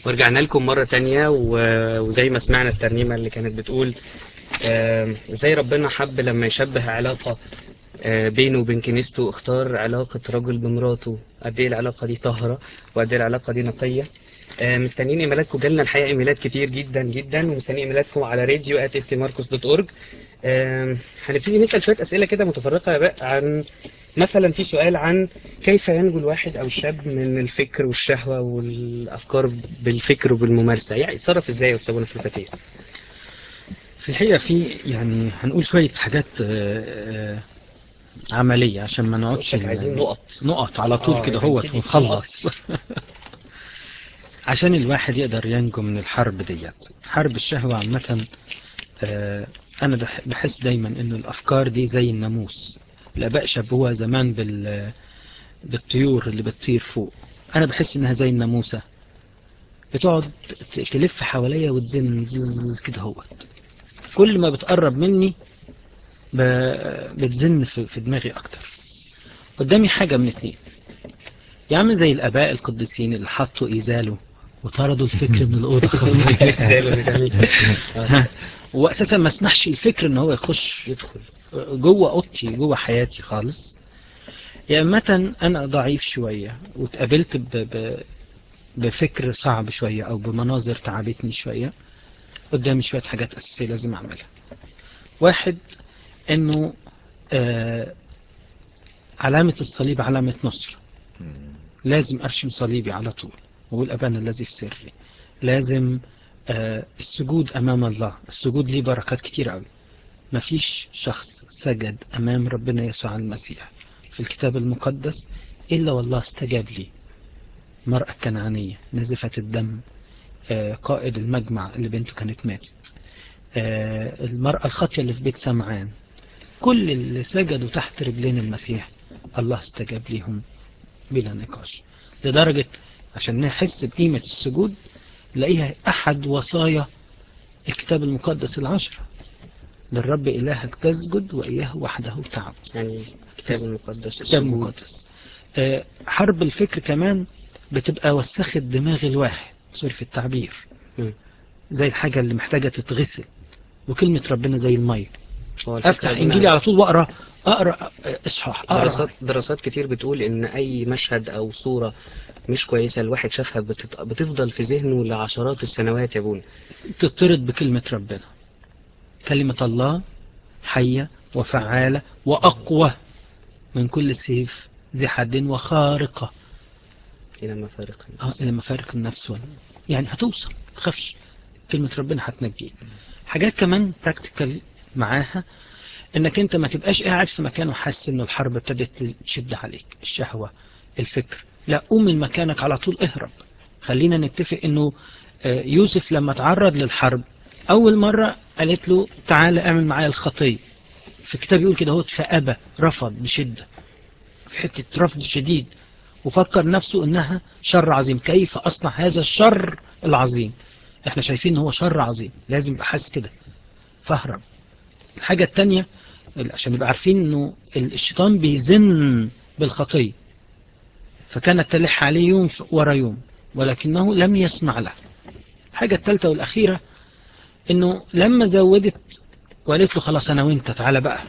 ورجعنا لكم مرة تانية وزي ما سمعنا الترنيمة اللي كانت بتقول ازاي ربنا حب لما يشبه علاقة بينه وبين كنيسته، اختار علاقة رجل بمراته. قد ايه العلاقة دي طاهرة وقد ايه العلاقة دي نقية. مستنيين ايميلاتكم، جالنا الحقيقة ايميلات كتير جدا جدا، ومستنيين ايميلاتكم على radio@stmarcos.org. هنبتدي نسأل شوية أسئلة كده متفرقة بقى عن مثلا في سؤال عن كيف ينجو الواحد أو الشاب من الفكر والشهوة والأفكار بالفكر وبالممارسة، يعني يتصرف إزاي وتسوونه في الفتية؟ في الحقيقة في يعني هنقول شوية حاجات عملية عشان ما نقعدش عايزين نقط على طول كده هوت ونخلص. عشان الواحد يقدر ينجو من الحرب ديت، حرب الشهوة عامة. أنا بحس دايما إنه الأفكار دي زي الناموس. الآباء شبهوها زمان بالطيور اللي بتطير فوق. أنا بحس إنها زي الناموسة، بتقعد تلف حواليا وتزن كده هوت. كل ما بتقرب مني بتزن في دماغي أكتر. قدامي حاجة من اتنين، يعمل زي الآباء القديسين اللي حطوا إزاله وطردوا الفكر من الأوضة خالص. وأساسا ما اسمحش الفكر إن هو يدخل جوه أوضتي جوه حياتي خالص. يا إما أنا ضعيف شوية واتقابلت بفكر صعب شوية أو بمناظر تعبتني شوية، قدامي شوية حاجات أساسية لازم أعملها. واحد، إنه علامة الصليب علامة نصر، لازم أرشم صليبي على طول وأقول أبانا الذي في سري. لازم السجود أمام الله. السجود ليه بركات كتير قوي. مفيش شخص سجد أمام ربنا يسوع المسيح في الكتاب المقدس إلا والله استجاب لي. مرأة كنعانية نزفة الدم، قائد المجمع اللي بنته كانت ماتت، المرأة الخاطية اللي في بيت سمعان، كل اللي سجدوا تحت رجلين المسيح الله استجاب ليهم بلا نقاش. لدرجة عشان نحس بقيمة السجود نلاقيها أحد وصايا الكتاب المقدس 10: للرب إلهك تسجد وإياه وحده تعبد. يعني الكتاب المقدس، الكتاب المقدس. حرب الفكر كمان بتبقى وسخت دماغ الواحد، سوري في التعبير، زي الحاجة اللي محتاجة تتغسل، وكلمة ربنا زي المية. افتح انجيلي على طول واقرا اصحاح. دراسات كتير بتقول ان اي مشهد او صورة مش كويسة الواحد شافها بتفضل في ذهنه لعشرات السنوات يا بون. تطرد بكلمة ربنا. كلمة الله حية وفعالة وأقوى من كل سيف ذي حد وخارقة إلى مفارق النفس. إلى مفارق النفس يعني هتوصل، تخافش، كلمة ربنا هتنجيك. حاجات كمان براكتيكال معاها، انك انت ما تبقاش قاعد في مكان وحاسس ان الحرب ابتدت تشد عليك، الشهوة، الفكر. لا، قوم من مكانك على طول، اهرب. خلينا نتفق انه يوسف لما تعرض للحرب اول مرة قالت له تعالى اعمل معايا الخطية. في الكتاب يقول كده، هو فأبى، رفض بشدة، في حتة رفض شديد، وفكر نفسه انها شر عظيم. كيف اصنع هذا الشر العظيم؟ احنا شايفين ان هو شر عظيم، لازم يبقى حاسس كده، فاهرب. الحاجة التانية عشان نبقى عارفين انه الشيطان بيزن بالخطية، فكانت تلح عليه يوم ورا يوم ولكنه لم يسمع له. الحاجة الثالثة والأخيرة انه لما زودت وقالت له خلاص انا وانت تعالى بقى،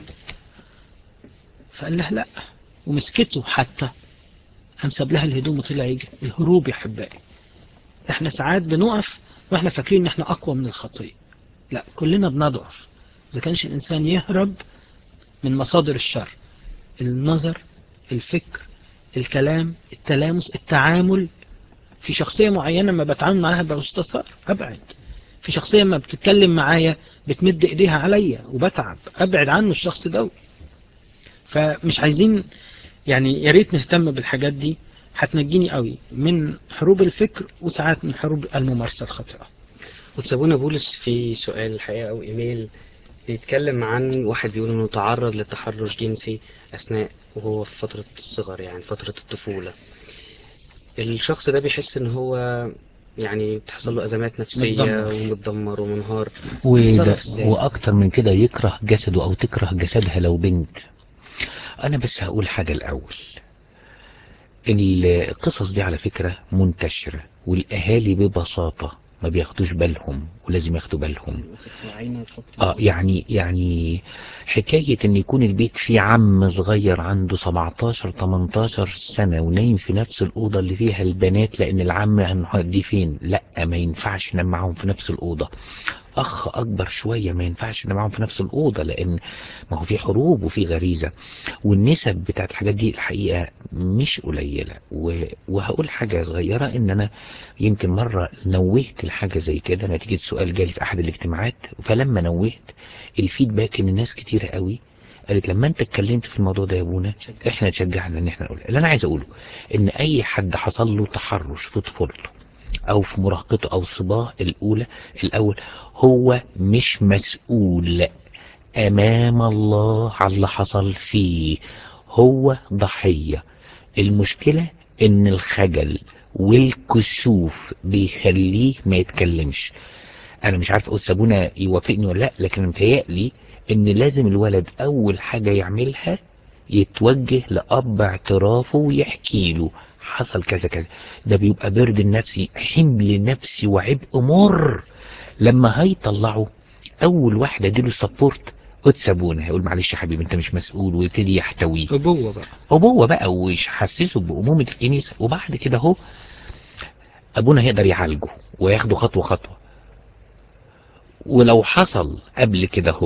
فقال لها لا، ومسكته حتى ساب لها الهدوم وطلع يجري. الهروب يا حبائي. احنا ساعات بنقف واحنا فاكرين ان احنا اقوى من الخطية. لا، كلنا بنضعف. اذا كانش الانسان يهرب من مصادر الشر، النظر، الفكر، الكلام، التلامس، التعامل. في شخصية معينة ما بتعامل معاها باستثار أبعد. في شخصية ما بتتكلم معايا بتمد إيديها عليا وبتعب، أبعد عنه الشخص ده. فمش عايزين يعني، يا ريت نهتم بالحاجات دي، هتنجيني قوي من حروب الفكر وساعات من حروب الممارسة الخاطئة. وتسابونا بولس في سؤال الحقيقة أو إيميل بيتكلم عن واحد بيقول إنه تعرض للتحرش جنسي أثناء وهو في فترة الصغر، يعني فترة الطفولة. الشخص ده بيحس إن هو يعني بتحصل له أزمات نفسية ومتدمر ومنهار. وأكتر من كده يكره جسده أو تكره جسدها لو بنت. أنا بس هقول حاجة الأول، القصص دي على فكرة منتشرة والاهالي ببساطة ما بياخدوش بالهم، ولازم ياخدوا بالهم. يعني حكاية ان يكون البيت فيه عم صغير عنده 17 18 سنة ونايم في نفس الأوضة اللي فيها البنات، لان العم هنوديه فين؟ لا، ما ينفعش ننام معاهم في نفس الأوضة. اخ اكبر شوية ما ينفعش ننام معاهم في نفس الأوضة، لان ما هو في حروب وفي غريزة. والنسب بتاعت الحاجات دي الحقيقة مش قليلة. وهقول حاجة صغيرة، ان انا يمكن مرة نوهت لحاجة زي كده نتيجة سؤال جالي في احد الاجتماعات، فلما نوهت الفيدباك ان ناس كتيرة قوي قالت لما انت اتكلمت في الموضوع ده يا ابونا احنا تشجعنا ان احنا نقول. اللي انا عايز اقوله ان اي حد حصل له تحرش في طفولته او في مراهقته او الصباه الاول، هو مش مسؤول امام الله على اللي حصل فيه، هو ضحية. المشكلة ان الخجل والكسوف بيخليه ما يتكلمش. انا مش عارف قدس ابونا يوافقني ولا لا، لكن متهيألي ان لازم الولد اول حاجة يعملها يتوجه لأب اعترافه ويحكي له حصل كذا كذا. ده بيبقى برد نفسي، حمل نفسي وعبء مر. لما هيطلعه اول واحد اديله السبورت قدس ابونا هيقول معلش يا حبيبي انت مش مسؤول، ويبتدي يحتويه ابوه بقى ويحسسه بأمومة الكنيسة. وبعد كده اهو ابونا هيقدر يعالجه وياخده خطوة خطوة. ولو حصل قبل كده اهو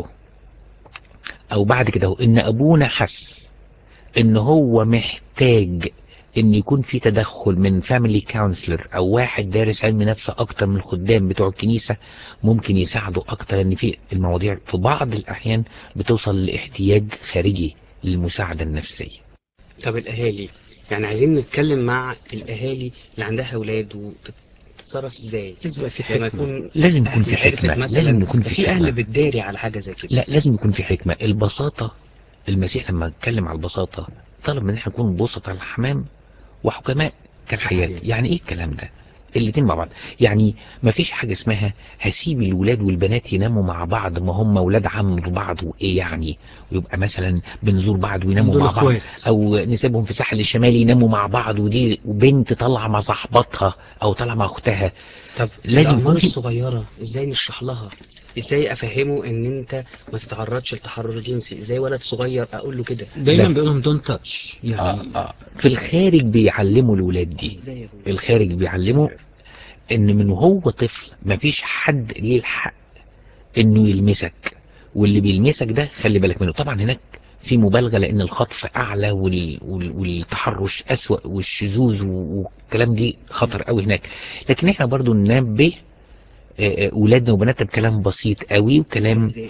او بعد كده اهو ان ابونا حس ان هو محتاج ان يكون في تدخل من فاميلي كونسلر او واحد دارس علم نفس اكتر من الخدام بتوع الكنيسة، ممكن يساعده اكتر، ان في المواضيع في بعض الاحيان بتوصل لاحتياج خارجي للمساعدة النفسية. طب الأهالي، يعني عايزين نتكلم مع الأهالي اللي عندها أولاد وتتصرف ازاي لازم في لما حكمة. يكون لازم يكون في أهل عرفت حكمة، لازم مثلا يكون ده في في أهل حكمة. بتداري على حاجة زي كده. لا، لازم يكون في حكمة. البساطة، المسيح لما اتكلم على البساطة طلب ان احنا نكون بسطة الحمام وحكماء كالحياة. يعني ايه الكلام ده؟ الاتنين مع بعض. يعني ما فيش حاجة اسمها هسيب الولاد والبنات يناموا مع بعض ما هم ولاد عم في بعض وايه يعني، ويبقى مثلا بنزور بعض ويناموا دول مع بعض، اخوات. او نسيبهم في الساحل الشمالي يناموا مع بعض، ودي وبنت طالعه مع صاحبتها او طالعه مع اختها. طب لازم الأعمار يكون في الصغيرة ازاي نشرح لها؟ ازاي أفهمه إن أنت ما تتعرضش لتحرش جنسي؟ ازاي ولد صغير أقول له كده؟ دايما بيقول لهم دونت تاتش يعني. في الخارج بيعلموا الولاد دي. ازاي يا ابويا؟ الخارج بيعلموا ان من وهو طفل مفيش حد ليه الحق انه يلمسك، واللي بيلمسك ده خلي بالك منه. طبعا هناك في مبالغة لان الخطف اعلى والتحرش اسوأ والشذوذ والكلام دي خطر قوي هناك. لكن احنا برضو ننبه ولادنا وبناتنا بكلام بسيط قوي وكلام زي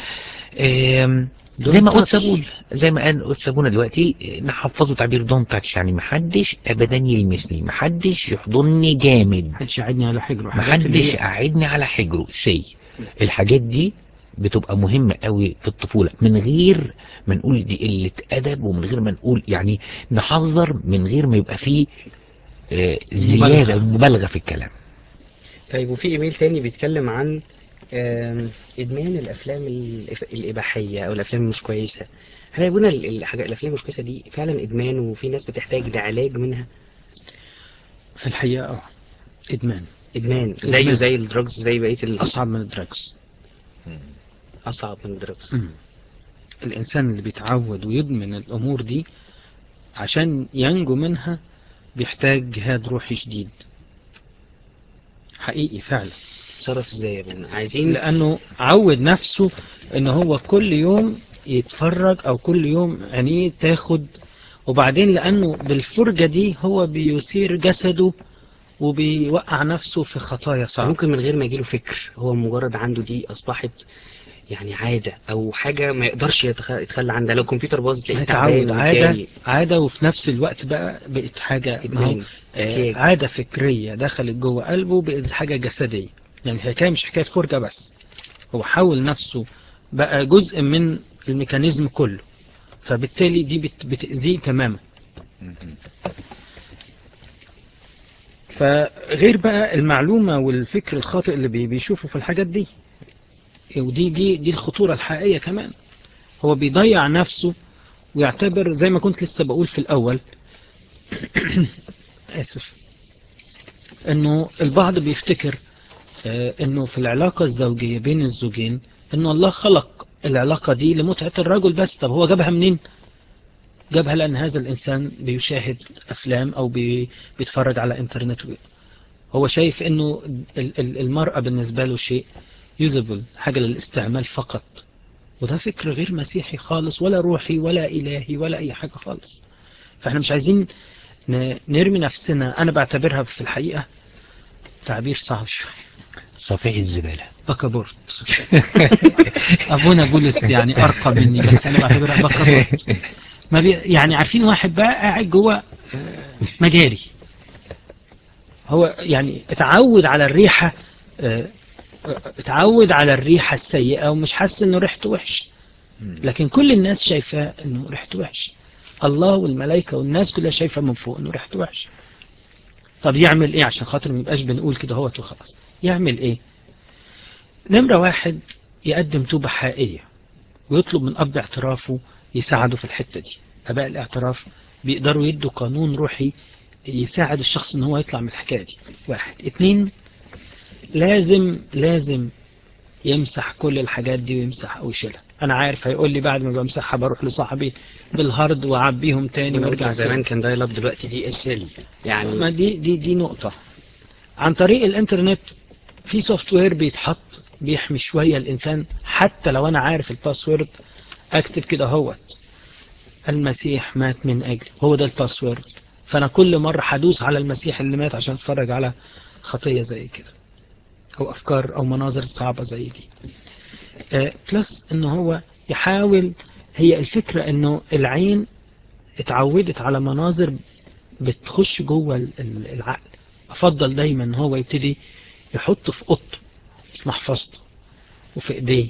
ايه؟ زي ما قلت touch. سابون، زي ما قال قلت سابونا دلوقتي نحفظه تعبير دون تاتش، يعني محدش ابدا يلمسني، محدش يحضني جامد، محدش يقعدني على حجره، حاجات اللي محدش هي قاعدني على حجره الحاجات دي بتبقى مهمة قوي في الطفولة، من غير ما نقول دي قلة ادب، ومن غير ما نقول يعني نحذر من غير ما يبقى فيه زيادة ومبالغة في الكلام. طيب وفي ايميل تاني بيتكلم عن ادمان الافلام الاباحيه او الافلام المش كويسه. هل يا ابونا الافلام المش كويسه دي فعلا ادمان وفي ناس بتحتاج لعلاج منها؟ في الحقيقة ادمان زيه إدمان. زي الدراجز، زي بقيه أصعب من الدراجز. اصعب من الدراجز. الإنسان اللي بيتعود ويدمن الأمور دي عشان ينجو منها بيحتاج جهاد روحي شديد حقيقي فعلا. تصرف ازاي يا ابونا؟ عايزين لأنه عود نفسه إن هو كل يوم يتفرج أو كل يوم عينيه تاخد، وبعدين لأنه بالفرجة دي هو بيثير جسده وبيوقع نفسه في خطايا صعبة. ممكن من غير ما يجيله فكر، هو مجرد عنده دي اصبحت يعني عادة او حاجة ما يقدرش يتخلى عنها. لو الكمبيوتر باظ تلاقيه تعبان هيتعود ومتضايق. عادة وفي نفس الوقت بقى بقت حاجة، ما هو ادمان، احتياج. عادة فكرية دخلت جوه قلبه، بقت حاجة جسدية. يعني الحكاية مش حكاية فرجة بس، هو حول نفسه بقى جزء من الميكانيزم كله، فبالتالي دي بتأذيه تماما. فغير بقى المعلومة والفكر الخاطئ اللي بيشوفه في الحاجات دي، ودي الخطورة الحقيقية كمان. هو بيضيع نفسه ويعتبر زي ما كنت لسه بقول في الأول آسف، انه البعض بيفتكر انه في العلاقة الزوجية بين الزوجين انه الله خلق العلاقة دي لمتعة الرجل بس. طب هو جابها منين؟ جابها لان هذا الانسان بيشاهد افلام او بيتفرج على انترنت. هو شايف انه المرأة بالنسبة له شيء يوزبل، حاجة للاستعمال فقط. وده فكر غير مسيحي خالص، ولا روحي ولا إلهي ولا أي حاجة خالص. فاحنا مش عايزين نرمي نفسنا. أنا بعتبرها في الحقيقة تعبير صعب شوية، صفيح الزبالة. بكابورت. أبونا بولس يعني أرقى مني، بس أنا بعتبرها بكابورت. ما يعني عارفين واحد بقى قاعد جوه مجاري، هو يعني اتعود على الريحة، اتعود على الريحة السيئة ومش حاسس انه ريحته وحش، لكن كل الناس شايفاه انه ريحته وحش. الله والملائكة والناس كلها شايفة من فوق انه ريحته وحش. طب يعمل ايه عشان خاطر ما يبقاش بنقول كده هو وخلاص؟ يعمل ايه؟ نمرة واحد، يقدم توبة حقيقية ويطلب من اب اعترافه يساعده في الحتة دي. اباء الاعتراف بيقدروا يدوا قانون روحي يساعد الشخص ان هو يطلع من الحكاية دي. واحد. اتنين، لازم يمسح كل الحاجات دي ويمسح او يشيلها. انا عارف هيقول لي بعد ما بمسحها بروح لصاحبي بالهارد واعبيهم تاني وارجع زمان كان دايل اب، دلوقتي دي اس ال يعني. ما دي نقطة. عن طريق الانترنت في سوفت وير بيتحط بيحمي شوية الانسان. حتى لو انا عارف الباسورد اكتب كده هوت المسيح مات من اجلي، هو ده الباسورد. فانا كل مرة حدوث على المسيح اللي مات عشان اتفرج على خطية زي كده او افكار او مناظر صعبة زي دي. بلس انه هو يحاول. هي الفكرة انه العين اتعودت على مناظر بتخش جوه العقل. افضل دايما ان هو يبتدي يحط في اوضته، في محفظته، وفي ايديه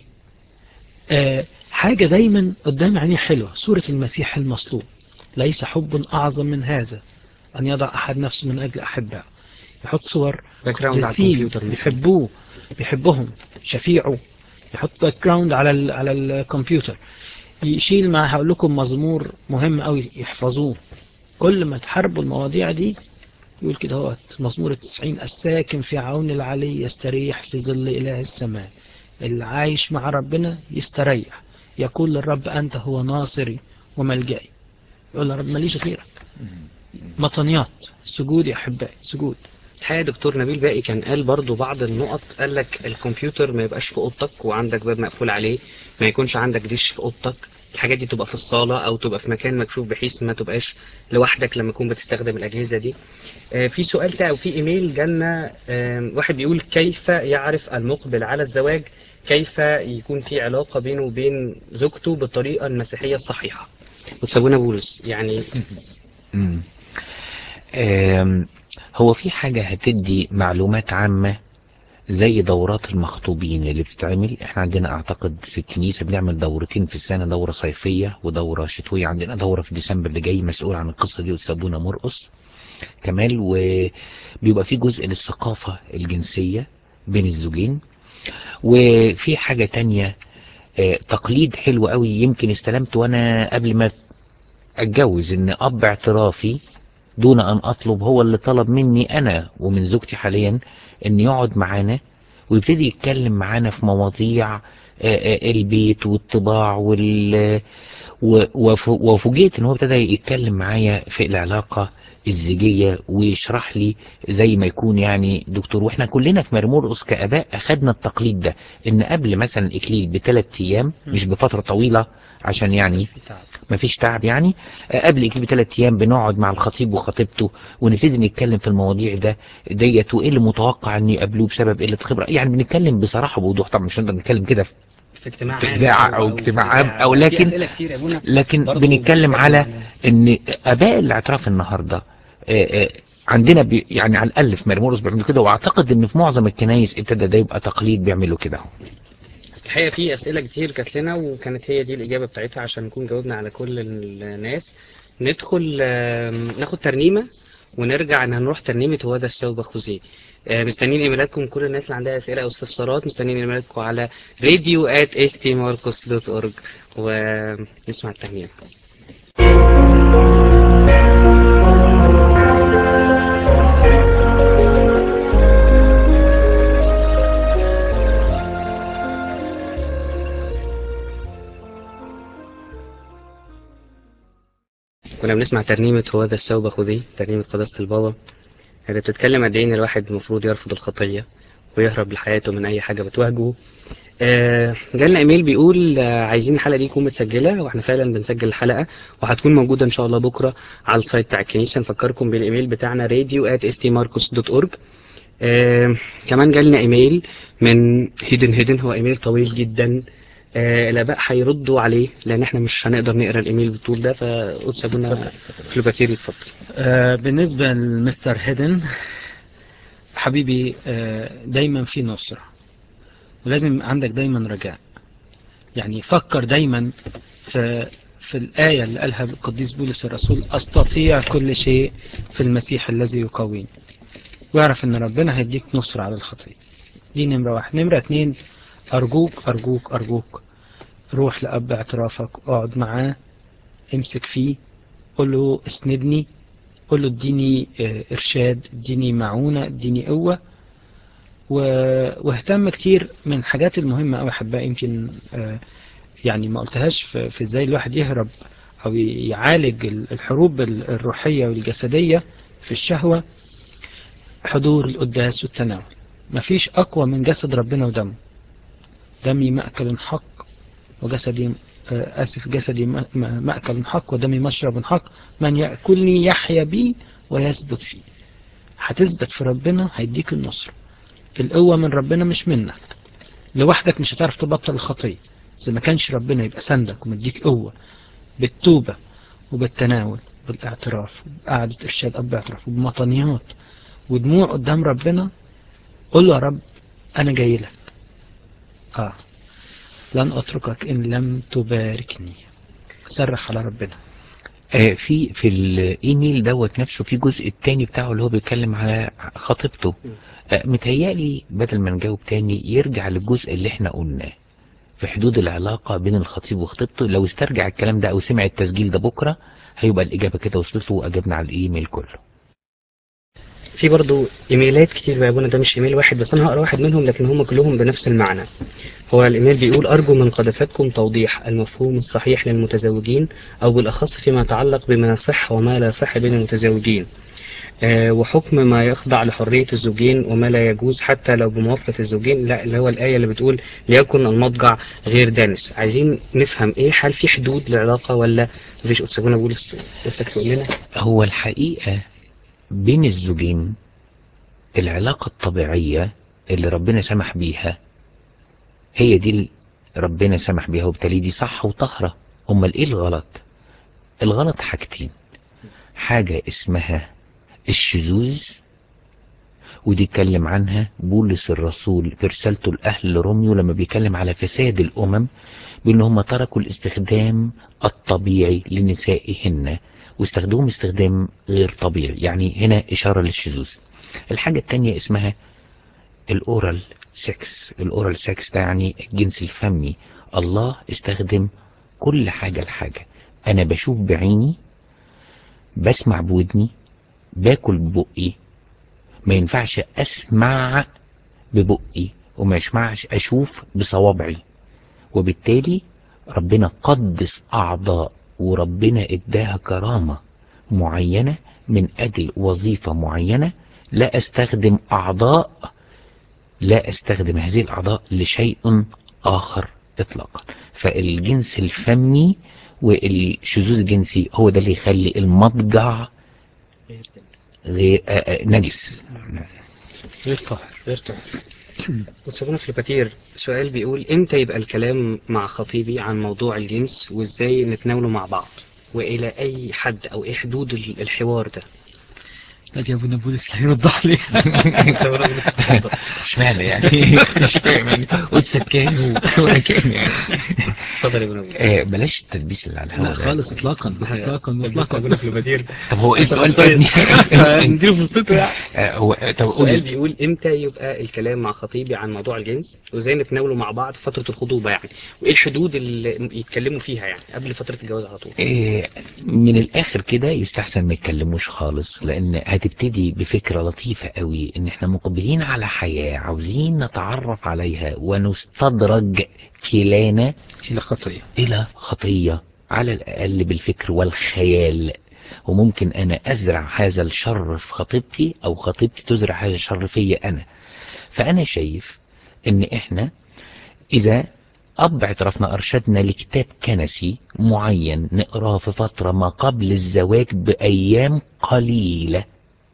حاجة دايما قدام عينيه حلوة، صورة المسيح المصلوب. ليس حب اعظم من هذا ان يضع احد نفسه من اجل احبائه. يحط صور قديسين بيحبهم، شفيعه. يحط باك جراوند على الكمبيوتر. يشيل مع هقول لكم مزمور مهم قوي يحفظوه كل ما تحاربوا المواضيع دي. يقول كده هو مزمور 90: الساكن في عون العلي يستريح في ظل إله السماء. اللي عايش مع ربنا يستريح. يقول للرب أنت هو ناصري وملجئي. يقول للرب ماليش غيرك. مطنيات سجود يا أحبائي، سجود. الحقيقة دكتور نبيل باقي كان قال برضو بعض النقط. قال لك الكمبيوتر ما يبقاش في اوضتك وعندك باب مقفول عليه، ما يكونش عندك ديش في اوضتك، الحاجات دي تبقى في الصالة او تبقى في مكان مكشوف بحيث ما تبقاش لوحدك لما تكون بتستخدم الاجهزة دي. في سؤال تاني او في ايميل جالنا، واحد بيقول كيف يعرف المقبل على الزواج كيف يكون في علاقة بينه وبين زوجته بالطريقة المسيحية الصحيحة؟ وتسابونا بولس يعني. هو في حاجة هتدي معلومات عامة زي دورات المخطوبين اللي بتتعمل. احنا عندنا اعتقد في الكنيسة بنعمل دورتين في السنة، دورة صيفية ودورة شتوية. عندنا دورة في ديسمبر اللي جاي مسؤول عن القصة دي وتسابونا مرقص كمال، وبيبقى في جزء للثقافة الجنسية بين الزوجين. وفي حاجة تانية تقليد حلو قوي يمكن استلمت وانا قبل ما اتجوز، ان اب اعترافي دون ان اطلب هو اللي طلب مني انا ومن زوجتي حاليا ان يقعد معانا ويبتدي يتكلم معانا في مواضيع البيت والطباع وفوجئت ان هو ابتدى يتكلم معايا في العلاقة الزيجية ويشرح لي زي ما يكون يعني دكتور. واحنا كلنا في مرمورقص كآباء اخدنا التقليد ده، ان قبل مثلا الاكليل ب3 ايام مش بفترة طويلة عشان يعني ما فيش تعب يعني. قبل الاكليل ب3 ايام بنقعد مع الخطيب وخطيبته ونبتدي نتكلم في المواضيع ديت وايه اللي متوقع ان يقابلوه بسبب قله خبره. يعني بنتكلم بصراحه وبوضوح، طبعا مش هنقدر نتكلم كده في اجتماع في عام اذاعه او اجتماع عام او في اسئله كتير يا ابونا. لكن بنتكلم على ان اباء الاعتراف النهارده عندنا يعني على الاقل في مرمورس بيعملوا كده، واعتقد ان في معظم الكنايس ابتدى ده يبقى تقليد بيعملوا كده. الحقيقه في اسئله كتير جات لنا وكانت هي دي الاجابه بتاعتها عشان نكون جاوبنا على كل الناس. ندخل ناخد ترنيمه ونرجع ان هنروح ترنيمه هو ذا الثوب خوذيه. مستنيين ايميلاتكم كل الناس اللي عندها اسئله او استفسارات. مستنيين ايميلاتكم على radio@stmarcos.org ونسمع الترنيمه. كنا بنسمع ترنيمة هو ذا الثوب خذيه، ترنيمة قداسة البابا، اللي بتتكلم قد ايه ان الواحد المفروض يرفض الخطية ويهرب لحياته من اي حاجة بتواجهه. جالنا ايميل بيقول عايزين الحلقة دي تكون متسجلة، واحنا فعلا بنسجل الحلقة وهتكون موجودة ان شاء الله بكرة على السايت بتاع الكنيسة. نفكركم بالايميل بتاعنا radio@stmarcus.org. كمان جالنا ايميل من هيدن، هو ايميل طويل جدا. الاباء هيردوا عليه لان احنا مش هنقدر نقرا الايميل بالطول ده، فقدس ابونا فلوباتير يتفضل. بالنسبة لمستر هيدن حبيبي، دايما في نصرة، ولازم عندك دايما رجاء. يعني فكر دايما في الآية اللي قالها القديس بولس الرسول: أستطيع كل شيء في المسيح الذي يقويني. واعرف ان ربنا هيديك نصر على الخطية. دي نمرة واحد. نمرة اتنين، أرجوك أرجوك أرجوك روح لأب اعترافك، اقعد معاه، امسك فيه، قل له اسندني، قل له اديني إرشاد، اديني معونة، اديني قوة. واهتم كتير من حاجات المهمة أو أحباء، يمكن يعني ما قلتهاش في ازاي الواحد يهرب أو يعالج الحروب الروحية والجسدية في الشهوة. حضور القداس والتناول، مفيش أقوى من جسد ربنا ودمه. دمي مأكل حق وجسدي جسدي مأكل حق ودمي مشرب حق، من يأكلني يحيا بي ويثبت فيه. هتثبت في ربنا، هيديك النصر. القوة من ربنا مش منك لوحدك، مش هتعرف تبطل الخطية إذا ما كانش ربنا يبقى سندك ومديك قوة بالتوبة وبالتناول بالاعتراف وبقعدة إرشاد أب اعتراف وبمطنيات ودموع قدام ربنا. قل له يا رب أنا جاي لك، لن أتركك إن لم تباركني. صرخ على ربنا. في الايميل دوت نفسه في جزء التاني بتاعه اللي هو بيتكلم على خطيبته. متهيألي بدل ما نجاوب تاني يرجع للجزء اللي احنا قلناه في حدود العلاقة بين الخطيب وخطيبته. لو استرجع الكلام ده او سمع التسجيل ده بكرة هيبقى الإجابة كده وصلت له وأجبنا على الإيميل كله. في برضو ايميلات كتير يا ابونا، ده مش ايميل واحد بس، انا هقرا واحد منهم لكن هم كلهم بنفس المعنى. هو الايميل بيقول: ارجو من قداستكم توضيح المفهوم الصحيح للمتزوجين، او بالاخص فيما يتعلق بما يصح وما لا يصح بين المتزوجين، وحكم ما يخضع لحرية الزوجين وما لا يجوز حتى لو بموافقة الزوجين. لا، اللي هو الآية اللي بتقول ليكن المضجع غير دانس. عايزين نفهم ايه، هل في حدود للعلاقة ولا مفيش؟ أتسابونا بولس نفسك تقول لنا. هو الحقيقة بين الزوجين العلاقة الطبيعية اللي ربنا سمح بيها هي دي اللي ربنا سمح بيها، وبالتالي دي صح وطهرة. امال ايه الغلط؟ الغلط حاجتين: حاجة اسمها الشذوذ، ودي اتكلم عنها بولس الرسول في رسالته لأهل روميو لما بيتكلم على فساد الأمم، بأن هم تركوا الاستخدام الطبيعي لنسائهن واستخدموهم استخدام غير طبيعي، يعني هنا إشارة للشذوذ. الحاجة التانية اسمها الأورال سكس. الأورال سكس ده يعني الجنس الفمي. الله استخدم كل حاجة لحاجة. أنا بشوف بعيني، بسمع بودني، باكل ببقي، ما ينفعش أسمع ببقي وما ينفعش أشوف بصوابعي. وبالتالي ربنا قدس أعضاء وربنا اداها كرامة معينة من أجل وظيفة معينة. لا أستخدم هذه الأعضاء لشيء آخر إطلاقا. فالجنس الفمي والشذوذ الجنسي هو ده اللي يخلي المضجع غير نجس، غير طاهر. غير طبعا. وتسابونا فلوباتير سؤال بيقول: امتى يبقى الكلام مع خطيبي عن موضوع الجنس وازاي نتناوله مع بعض، والى اي حد او ايه حدود الحوار ده؟ لا يا ابونا بولس لا يرد عليه. تسابونا بولس اتفضل. اشمعنى يعني؟ مش فاهم يعني. وتسكان وانا كان يعني. اتفضل يا ابونا بولس. بلاش التدبيس اللي على لا الهوا ده. خالص، اطلاقا اطلاقا لبسنا مطلقا. ابونا فلوباتير. طب هو ايه السؤال تاني؟ نديله فرصته يعني. طب السؤال قول. بيقول: امتى يبقى الكلام مع خطيبي عن موضوع الجنس وازاي نتناوله مع بعض في فترة الخطوبة يعني، وايه الحدود اللي يتكلموا فيها يعني قبل فترة الجواز على طول؟ من الاخر كده يستحسن ما يتكلموش خالص، لان هتبتدي بفكرة لطيفة قوي ان احنا مقبلين على حياة عاوزين نتعرف عليها ونستدرج كلانا الى خطية. الى خطية على الاقل بالفكر والخيال. وممكن انا ازرع هذا الشر في خطيبتي او خطيبتي تزرع هذا الشر فيا انا. فانا شايف ان احنا اذا اب اعترافنا ارشدنا لكتاب كنسي معين نقراه في فترة ما قبل الزواج بايام قليلة،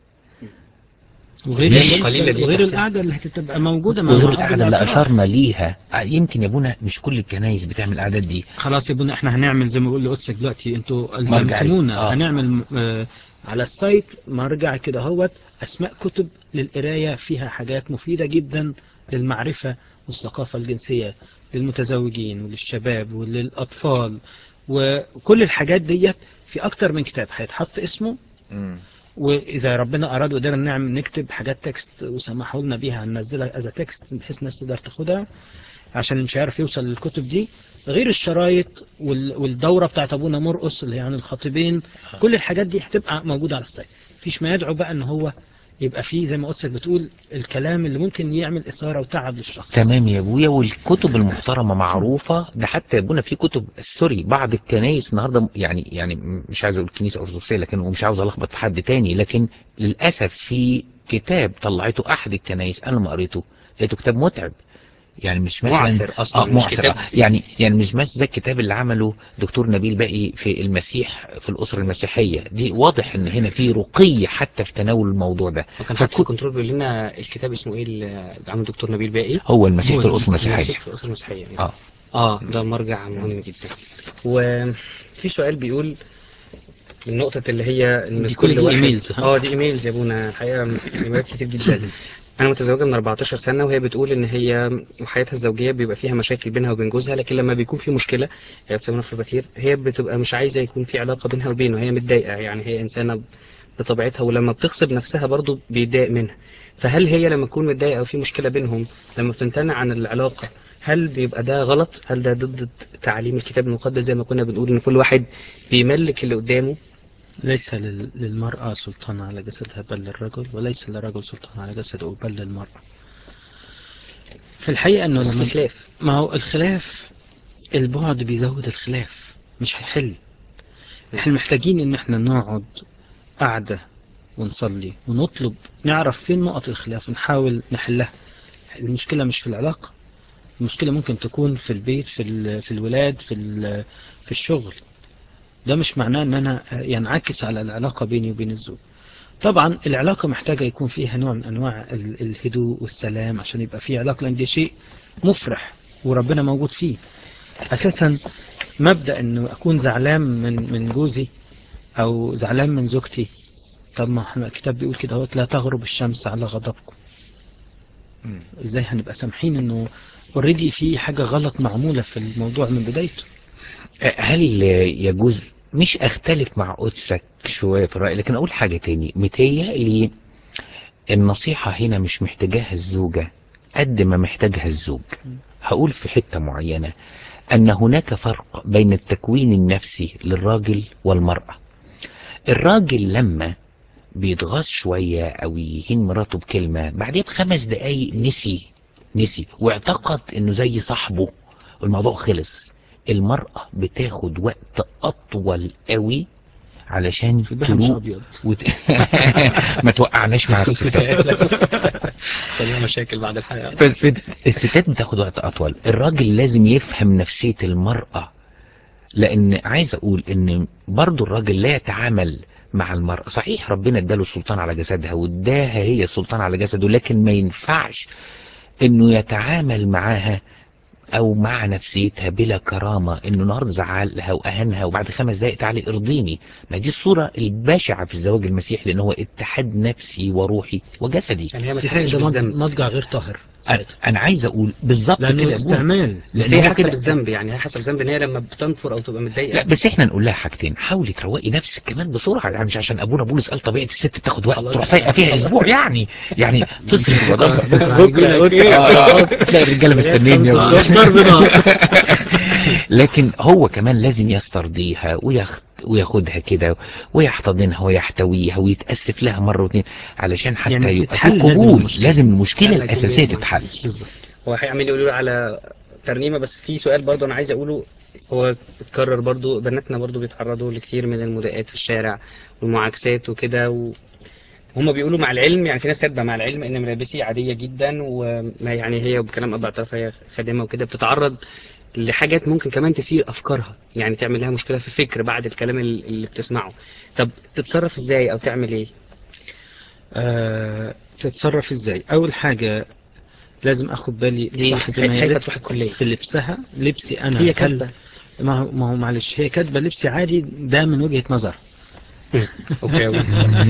وغير مش قليلة دي وغير تحت. القعدة اللي هتبقى موجودة مع وغير بعض القعدة اللي الاعتراف. اشرنا ليها. يمكن يا ابونا مش كل الكنايس بتعمل القعدات دي. خلاص يا ابونا، احنا هنعمل زي ما بقول لقدسك دلوقتي، انتوا مرجعي. الزمتمونا هنعمل على السايت مرجع كده هوت اسماء كتب للقراية فيها حاجات مفيدة جدا للمعرفة والثقافة الجنسية للمتزوجين وللشباب وللأطفال، وكل الحاجات ديت في أكتر من كتاب هيتحط اسمه. وإذا ربنا أراد وقدرنا نعمل نكتب حاجات تكست وسمحوا لنا بيها هننزلها از تكست بحيث الناس تقدر تاخدها، عشان اللي مش عارف يوصل للكتب دي، غير الشرايط والدورة بتاعت أبونا مرقس اللي يعني الخطيبين. كل الحاجات دي هتبقى موجودة على السايت. مفيش ما يدعو بقى ان هو يبقى فيه زي ما قدسك بتقول الكلام اللي ممكن يعمل إثارة وتعب للشخص. تمام يا ابويا، والكتب المحترمة معروفة. ده حتى يا ابونا في كتب سوري بعض الكنايس النهاردة، يعني مش عايز اقول كنيسة ارثوذكسية لكن ومش عاوز الخبط في حد تاني، لكن للاسف في كتاب طلعته احد الكنايس انا ما قريته، لقيته كتاب متعب. يعني مش مثلا معسر اصلا مش معسر. كتاب. يعني مش مثلا زي الكتاب اللي عمله دكتور نبيل باقي في المسيح في الاسره المسيحيه دي. واضح ان هنا في رقي حتى في تناول الموضوع ده. وكان حد في الكنترول بيقول لنا الكتاب اسمه ايه اللي عامل دكتور نبيل باقي؟ هو المسيح هو في الاسره المسيح. المسيحيه. في الاسره المسيحيه يعني. اه ده مرجع مهم جدا. وفي سؤال بيقول من نقطة اللي هي ان دي كل دي واحد ايميلز، ها؟ دي ايميلز يا ابونا الحقيقة، ايميلات كتير جدا. انا متزوجة من 14 سنة، وهي بتقول ان هي وحياتها الزوجية بيبقى فيها مشاكل بينها وبين جوزها، لكن لما بيكون في مشكلة هي بتسمينا في البكير، هي بتبقى مش عايزة يكون في علاقة بينها وبينه، هي متضايقة، يعني هي انسانة بطبيعتها، ولما بتغصب نفسها برضو بيتضايق منها. فهل هي لما تكون متضايقة او في مشكلة بينهم لما بتمتنع عن العلاقة، هل بيبقى ده غلط؟ هل ده ضد تعاليم الكتاب المقدس زي ما كنا بنقول ان كل واحد بيملك اللي قدامه؟ ليس للمرأة سلطان على جسدها بل للرجل، وليس للرجل سلطان على جسده بل للمرأة. في الحقيقة انه بس في خلاف. ما هو الخلاف، البعد بيزود الخلاف مش هيحل. احنا محتاجين ان احنا نقعد قعدة ونصلي ونطلب نعرف فين نقط الخلاف ونحاول نحلها. المشكلة مش في العلاقة، المشكلة ممكن تكون في البيت، في الولاد، في الشغل. ده مش معناه ان انا ينعكس على العلاقة بيني وبين الزوج. طبعا العلاقة محتاجة يكون فيها نوع من انواع الهدوء والسلام عشان يبقى فيه علاقة، لان دي شيء مفرح وربنا موجود فيه. اساسا مبدأ انه اكون زعلان من جوزي او زعلان من زوجتي، طب ما احنا الكتاب بيقول كده هو لا تغرب الشمس على غضبكم. ازاي هنبقى سامحين انه اوريدي في حاجة غلط معمولة في الموضوع من بدايته؟ هل يجوز مش اختلف مع قدسك شوية في الرأي، لكن اقول حاجة تاني. متهيألي النصيحة هنا مش محتاجاها الزوجة قد ما محتاجها الزوج. هقول في حتة معينة ان هناك فرق بين التكوين النفسي للراجل والمرأة. الراجل لما بيتغاظ شوية او يهين مراته بكلمة بعدين ب5 دقايق نسي واعتقد انه زي صاحبه والموضوع خلص. المرأة بتاخد وقت اطول قوي علشان قلبها مش تروق ابيض. ما توقعناش مع الستات. سليمة مشاكل بعد الحلقة. فالستات بتاخد وقت اطول. الراجل لازم يفهم نفسية المرأة، لان عايز اقول ان برضو الراجل لا يتعامل مع المرأة. صحيح ربنا اداله السلطان على جسدها واداها هي السلطان على جسده، لكن ما ينفعش انه يتعامل معاها او مع نفسيتها بلا كرامة، انه النهارده زعلها واهانها وبعد 5 دقايق تعالي ارضيني. ما دي الصورة البشعة في الزواج المسيحي، لان هو اتحاد نفسي وروحي وجسدي. يعني هي ما في حاجة تحسش ده بالذنب، مضجع غير طاهر ساعتها، انا عايز اقول بالظبط لانه كده يا ابونا. استعمال. بس لان هي هو حاسة كده. بالذنب، يعني هي حاسة بالذنب ان هي لما بتنفر او تبقى لا متضايقة. بس احنا نقول لها حاجتين. حاولي تروقي نفسك كمان بسرعه، يعني مش عشان ابونا بولس قال طبيعه الست بتاخد وقت خلاص تروح فايقه فيها خلاص. اسبوع يعني تصرف غضبها. بكرة تلاقي الرجاله مستنيين يا ابونا. ضرب نار. لكن هو كمان لازم يسترضيها وياخدها كده ويحتضنها ويحتويها ويتاسف لها مره واتنين علشان حتى يعني يبقى في تتحل لازم قبول. المشكلة. لازم المشكله لما يكون الاساسيه بيسمع. تتحل. بالظبط. هو عامل يقولوا على ترنيمة، بس في سؤال برضه انا عايز اقوله هو اتكرر برضو، بناتنا برضو بيتعرضوا لكتير من المضايقات في الشارع والمعاكسات وكده، وهم بيقولوا مع العلم، يعني في ناس كاتبه مع العلم ان ملابسي عاديه جدا، وما يعني هي بكلام ابو اعتراف هي خادمه وكده بتتعرض لحاجات ممكن كمان تثير افكارها، يعني تعمل لها مشكله في فكر بعد الكلام اللي بتسمعه. طب تتصرف ازاي او تعمل ايه؟ تتصرف ازاي؟ اول حاجة لازم اخد بالي دي صح زي ما هي خايفه تروح الكليه. في لبسها. لبسي هي انا هل كاتبه. ما هو معلش، هي كاتبة لبسي عادي، ده من وجهة نظر. اوكي يا ابو.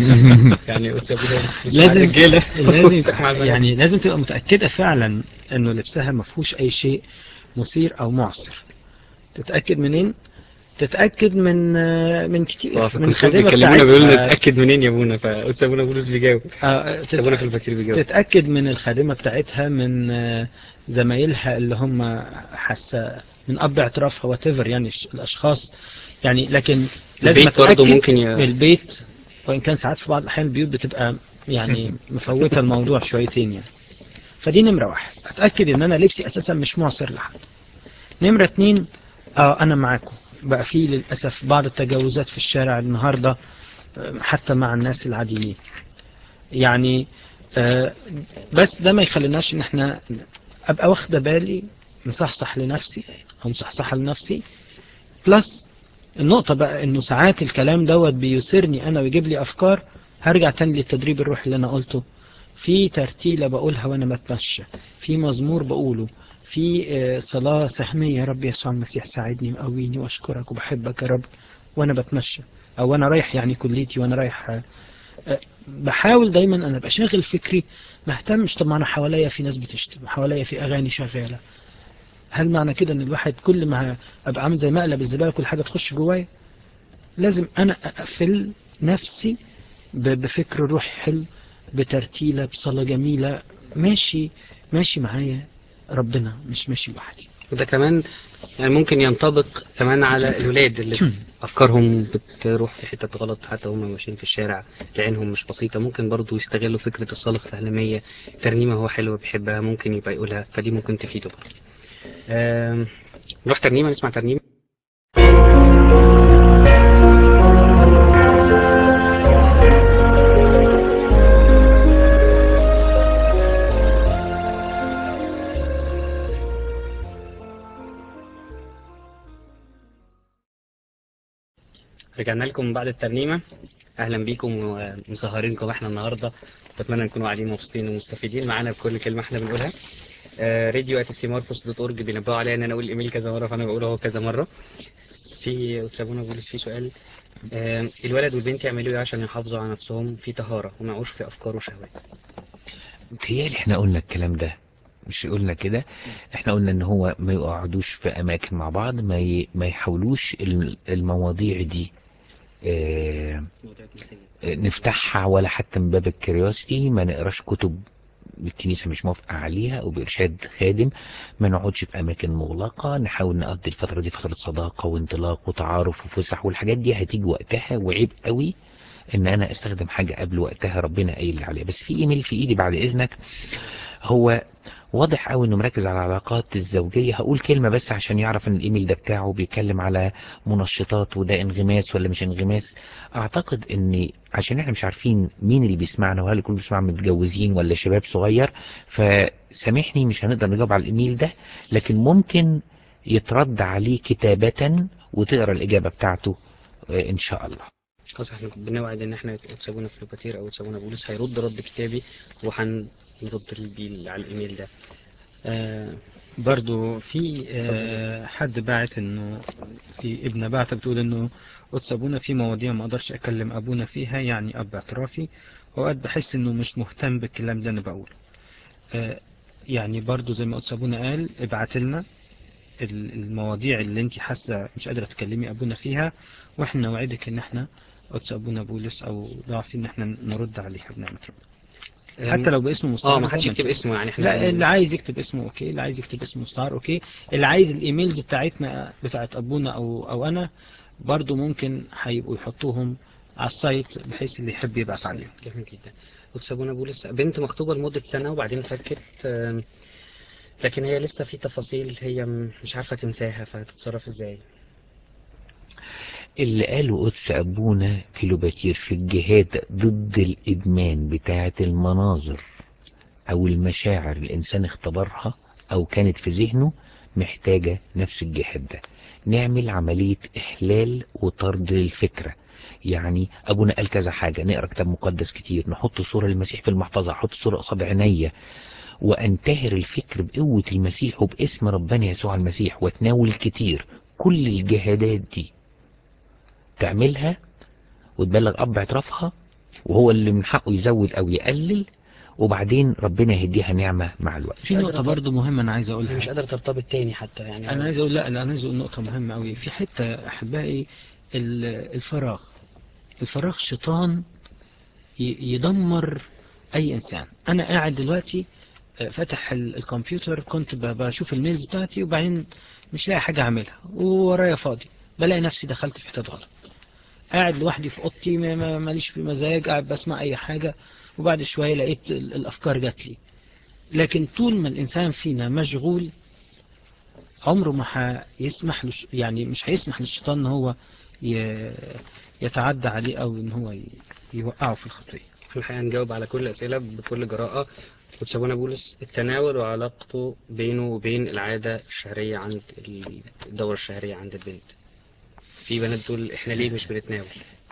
يعني وتسابونا مش مع لازم الرجاله لازم وتسك مع البنات. يعني لازم تبقى متأكدة فعلا انه لبسها ما فيهوش اي شيء مثير او معصر. تتأكد منين؟ تتأكد من كتير، اه في من الكنترول الخادمة بيكلمونا بيقولوا بتاعتها. نتاكد منين يا ابونا، فوتسابونا بولس بيجاوب. سابونا في الفطير بيجاوب. تتأكد من الخادمة بتاعتها، من زمايلها اللي هم حاسة، من أب اعترافها واتيفر، يعني الأشخاص يعني. لكن لازم البيت برضه أتأكد ممكن من البيت، وإن كان ساعات في بعض الأحيان البيوت بتبقى يعني مفوتة الموضوع شويتين يعني. فدي نمرة واحد، أتأكد إن أنا لبسي أساسا مش معصر لحد. نمرة اتنين، أنا معاكم، بقى في للأسف بعض التجاوزات في الشارع النهاردة، حتى مع الناس العاديين يعني. آه، بس ده ما يخليناش ان احنا ابقى واخده بالي، مصحصح لنفسي او مصحصحه لنفسي. بلس النقطة بقى انه ساعات الكلام دوت بيثيرني انا ويجيب لي افكار. هرجع تاني للتدريب الروحي اللي انا قلته، في ترتيلة بقولها وانا بتمشى، في مزمور بقوله، في صلاة سهمية، يا رب يسوع المسيح ساعدني وقويني واشكرك وبحبك يا رب، وانا بتمشى، او وانا رايح يعني كليتي، وانا رايح بحاول دايما انا ابقى شاغل فكري، ما اهتمش. طب ما انا حواليا في ناس بتشتم، حواليا في اغاني شغاله، هل معنى كده ان الواحد كل ما ابقى عامل زي مقلب الزباله كل حاجه تخش جوايا؟ لازم انا اقفل نفسي بفكر روحي حلو، بترتيله، بصلاه جميله، ماشي ماشي معايا ربنا، مش ماشي لوحدي. وده كمان يعني ممكن ينطبق كمان على الولاد اللي أفكارهم بتروح في حتة غلط، حتى هم ماشيين في الشارع لعينهم مش بسيطة، ممكن برضو يستغلوا فكرة الصلاة السهلمية. ترنيمة هو حلوة بيحبها ممكن يبقى يقولها، فدي ممكن تفيده برضو. نروح ترنيمة، نسمع ترنيمة. رجعنا لكم بعد الترنيمة. أهلا بيكم ومسهرينكم احنا النهاردة. بتمنى نكونوا قاعدين مبسوطين ومستفيدين معانا بكل كلمة احنا بنقولها. radio@stmartpost.org بينبهوا عليا ان انا اقول الايميل كذا مرة، فانا بقوله هو كذا مرة. في وتسابونا بولس في سؤال، الولد والبنت يعملوا ايه عشان يحافظوا على نفسهم في طهارة وما يقعوش في افكار وشهوات؟ متهيألي احنا قلنا الكلام ده، مش قلنا كده؟ احنا قلنا ان هو ما يقعدوش في اماكن مع بعض، ما يحاولوش المواضيع دي نفتحها، ولا حتى من باب الكريوسيتي. ما نقراش كتب الكنيسة مش موافقة عليها أو بإرشاد خادم. ما نقعدش في أماكن مغلقة. نحاول نقضي الفترة دي فترة صداقة وانطلاق وتعارف وفسح، والحاجات دي هتيجي وقتها. وعيب قوي إن أنا أستخدم حاجة قبل وقتها ربنا قايل عليها. بس في إيميل في إيدي بعد إذنك، هو واضح قوي انه مركز على العلاقات الزوجية. هقول كلمة بس عشان يعرف ان الايميل ده بتاعه بيتكلم على منشطات، وده انغماس ولا مش انغماس. اعتقد ان عشان احنا مش عارفين مين اللي بيسمعنا، وهل كل بيسمع متجوزين ولا شباب صغير، فسامحني مش هنقدر نجاوب على الايميل ده، لكن ممكن يترد عليه كتابة وتقرا الاجابة بتاعته ان شاء الله. خلاص احنا بنوعد ان احنا تسابونا في الباتير او تسابونا بولس هيرد رد كتابي، وهنرد بيه على الايميل ده. برضو في حد باعت انه في ابنة باعت بتقول انه قدس ابونا في مواضيع ما اقدرش اكلم ابونا فيها، يعني اب اعترافي، اوقات بحس انه مش مهتم بالكلام اللي انا بقوله. يعني برضو زي ما قدس ابونا قال، ابعت لنا المواضيع اللي انت حاسة مش قادرة تكلمي ابونا فيها، واحنا نوعدك ان احنا قدس ابونا بولس او ضعفي ان احنا نرد عليها بنعمة ربنا، حتى لو باسم مستعار ما زي حدش ما يكتب انت. اسمه، يعني احنا لا، اللي عايز يكتب اسمه اوكي، اللي عايز يكتب اسمه مستعار اوكي، اللي عايز الايميلز بتاعتنا بتاعت ابونا او انا برضو ممكن هيبقوا يحطوهم على السايت بحيث اللي يحب يبعت عليهم. جميل جدا. وتسابونا بولس بنت مخطوبة لمدة سنة وبعدين فكت، لكن هي لسه في تفاصيل هي مش عارفة تنساها، فهتتصرف ازاي؟ اللي قاله قدس أبونا كيلوباتير في الجهاد ضد الإدمان بتاعة المناظر أو المشاعر الإنسان اختبرها أو كانت في ذهنه، محتاجة نفس الجهاد ده. نعمل عملية إحلال وطرد للفكرة. يعني أبونا قال كذا حاجة، نقرأ كتاب مقدس كتير، نحط صورة المسيح في المحفظة، أحط صورة قصاد عينيا، وأنتهر الفكر بقوة المسيح وباسم ربنا يسوع المسيح، وتناول كتير. كل الجهادات دي تعملها وتبلغ أب اعترافها، وهو اللي من حقه يزود أو يقلل، وبعدين ربنا يهديها نعمة مع الوقت. في نقطة برضو مهمة أنا عايز هي مش أقولها. قادرة ترتبط تاني حتى يعني. أنا عايز أقول، لا أنا عايز أقول نقطة مهمة أوي في حتة أحبائي. الفراغ، الفراغ شيطان يدمر أي إنسان. أنا قاعد دلوقتي فاتح الكمبيوتر، كنت بشوف الميلز بتاعتي، وبعدين مش لاقي حاجة أعملها وورايا فاضي، بلاقي نفسي دخلت في حتة غلط. قاعد لوحدي في أوضتي، ماليش في مزاج، قاعد بسمع أي حاجة، وبعد شوية لقيت الأفكار جات لي. لكن طول ما الإنسان فينا مشغول، عمره ما هيسمح له، يعني مش هيسمح للشيطان ان هو يتعدى عليه او ان هو يوقعه في الخطية. في الحقيقة نجاوب على كل الأسئلة بكل جراءة. وتسابونا بولس، التناول وعلاقته بينه وبين العادة الشهرية عند الدورة الشهرية عند البنت. في بنات تقول احنا ليه مش بنتناول؟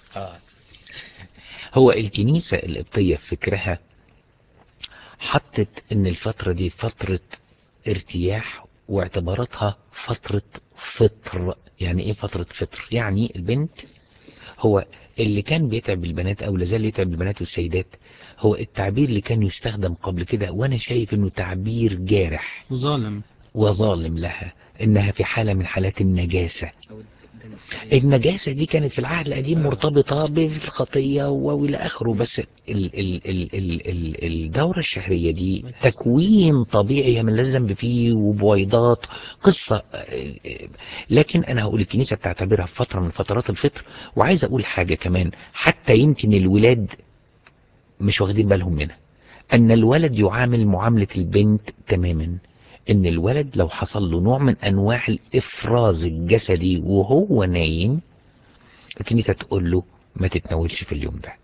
هو الكنيسة القبطية في فكرها حطت ان الفترة دي فترة ارتياح، واعتبرتها فترة فطر. يعني ايه فترة فطر؟ يعني البنت، هو اللي كان بيتعب البنات او لازال يتعب البنات والسيدات، هو التعبير اللي كان يستخدم قبل كده، وانا شايف انه تعبير جارح وظالم. وظالم لها، انها في حالة من حالات النجاسة. أو النجاسة دي كانت في العهد القديم مرتبطة بالخطية والى اخره، بس ال الدورة الشهرية دي تكوين طبيعي من لا ذنب فيه، وبويضات قصة. لكن انا هقول الكنيسة بتعتبرها في فترة من فترات الفطر. وعايز اقول حاجة كمان، حتى يمكن الولاد مش واخدين بالهم منها، ان الولد يعامل معاملة البنت تماما. ان الولد لو حصل له نوع من انواع الافراز الجسدي وهو نايم، الكنيسة تقول له ما تتناولش في اليوم ده.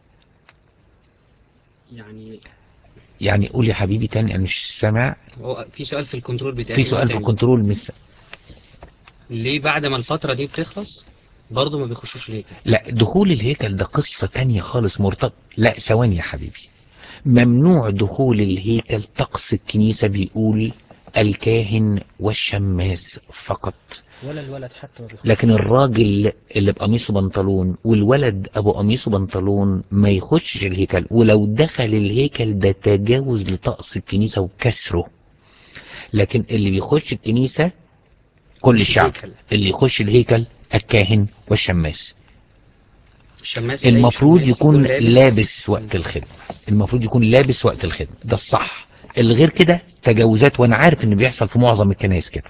يعني قول يا حبيبي تاني، انا مش سامع. هو في سؤال في الكنترول بتاعي، في سؤال في الكنترول ليه بعد ما الفترة دي بتخلص برضه ما بيخشوش الهيكل؟ لا، دخول الهيكل ده قصة تانية خالص مرتبط. لا ثواني يا حبيبي، ممنوع دخول الهيكل. طقس الكنيسة بيقول الكاهن والشماس فقط، ولا الولد حتى ما بيخش. لكن الراجل اللي بقميصه بنطلون والولد ابو قميصه بنطلون ما يخشش الهيكل. ولو دخل الهيكل ده تجاوز لطقس الكنيسة وكسره. لكن اللي بيخش الكنيسة كل الشعب، اللي يخش الهيكل الكاهن والشماس. الشماس أي المفروض شماس يكون لابس؟ لابس وقت الخدمة. المفروض يكون لابس وقت الخدمة، ده الصح. الغير كده تجاوزات، وانا عارف ان بيحصل في معظم الكنائس كده.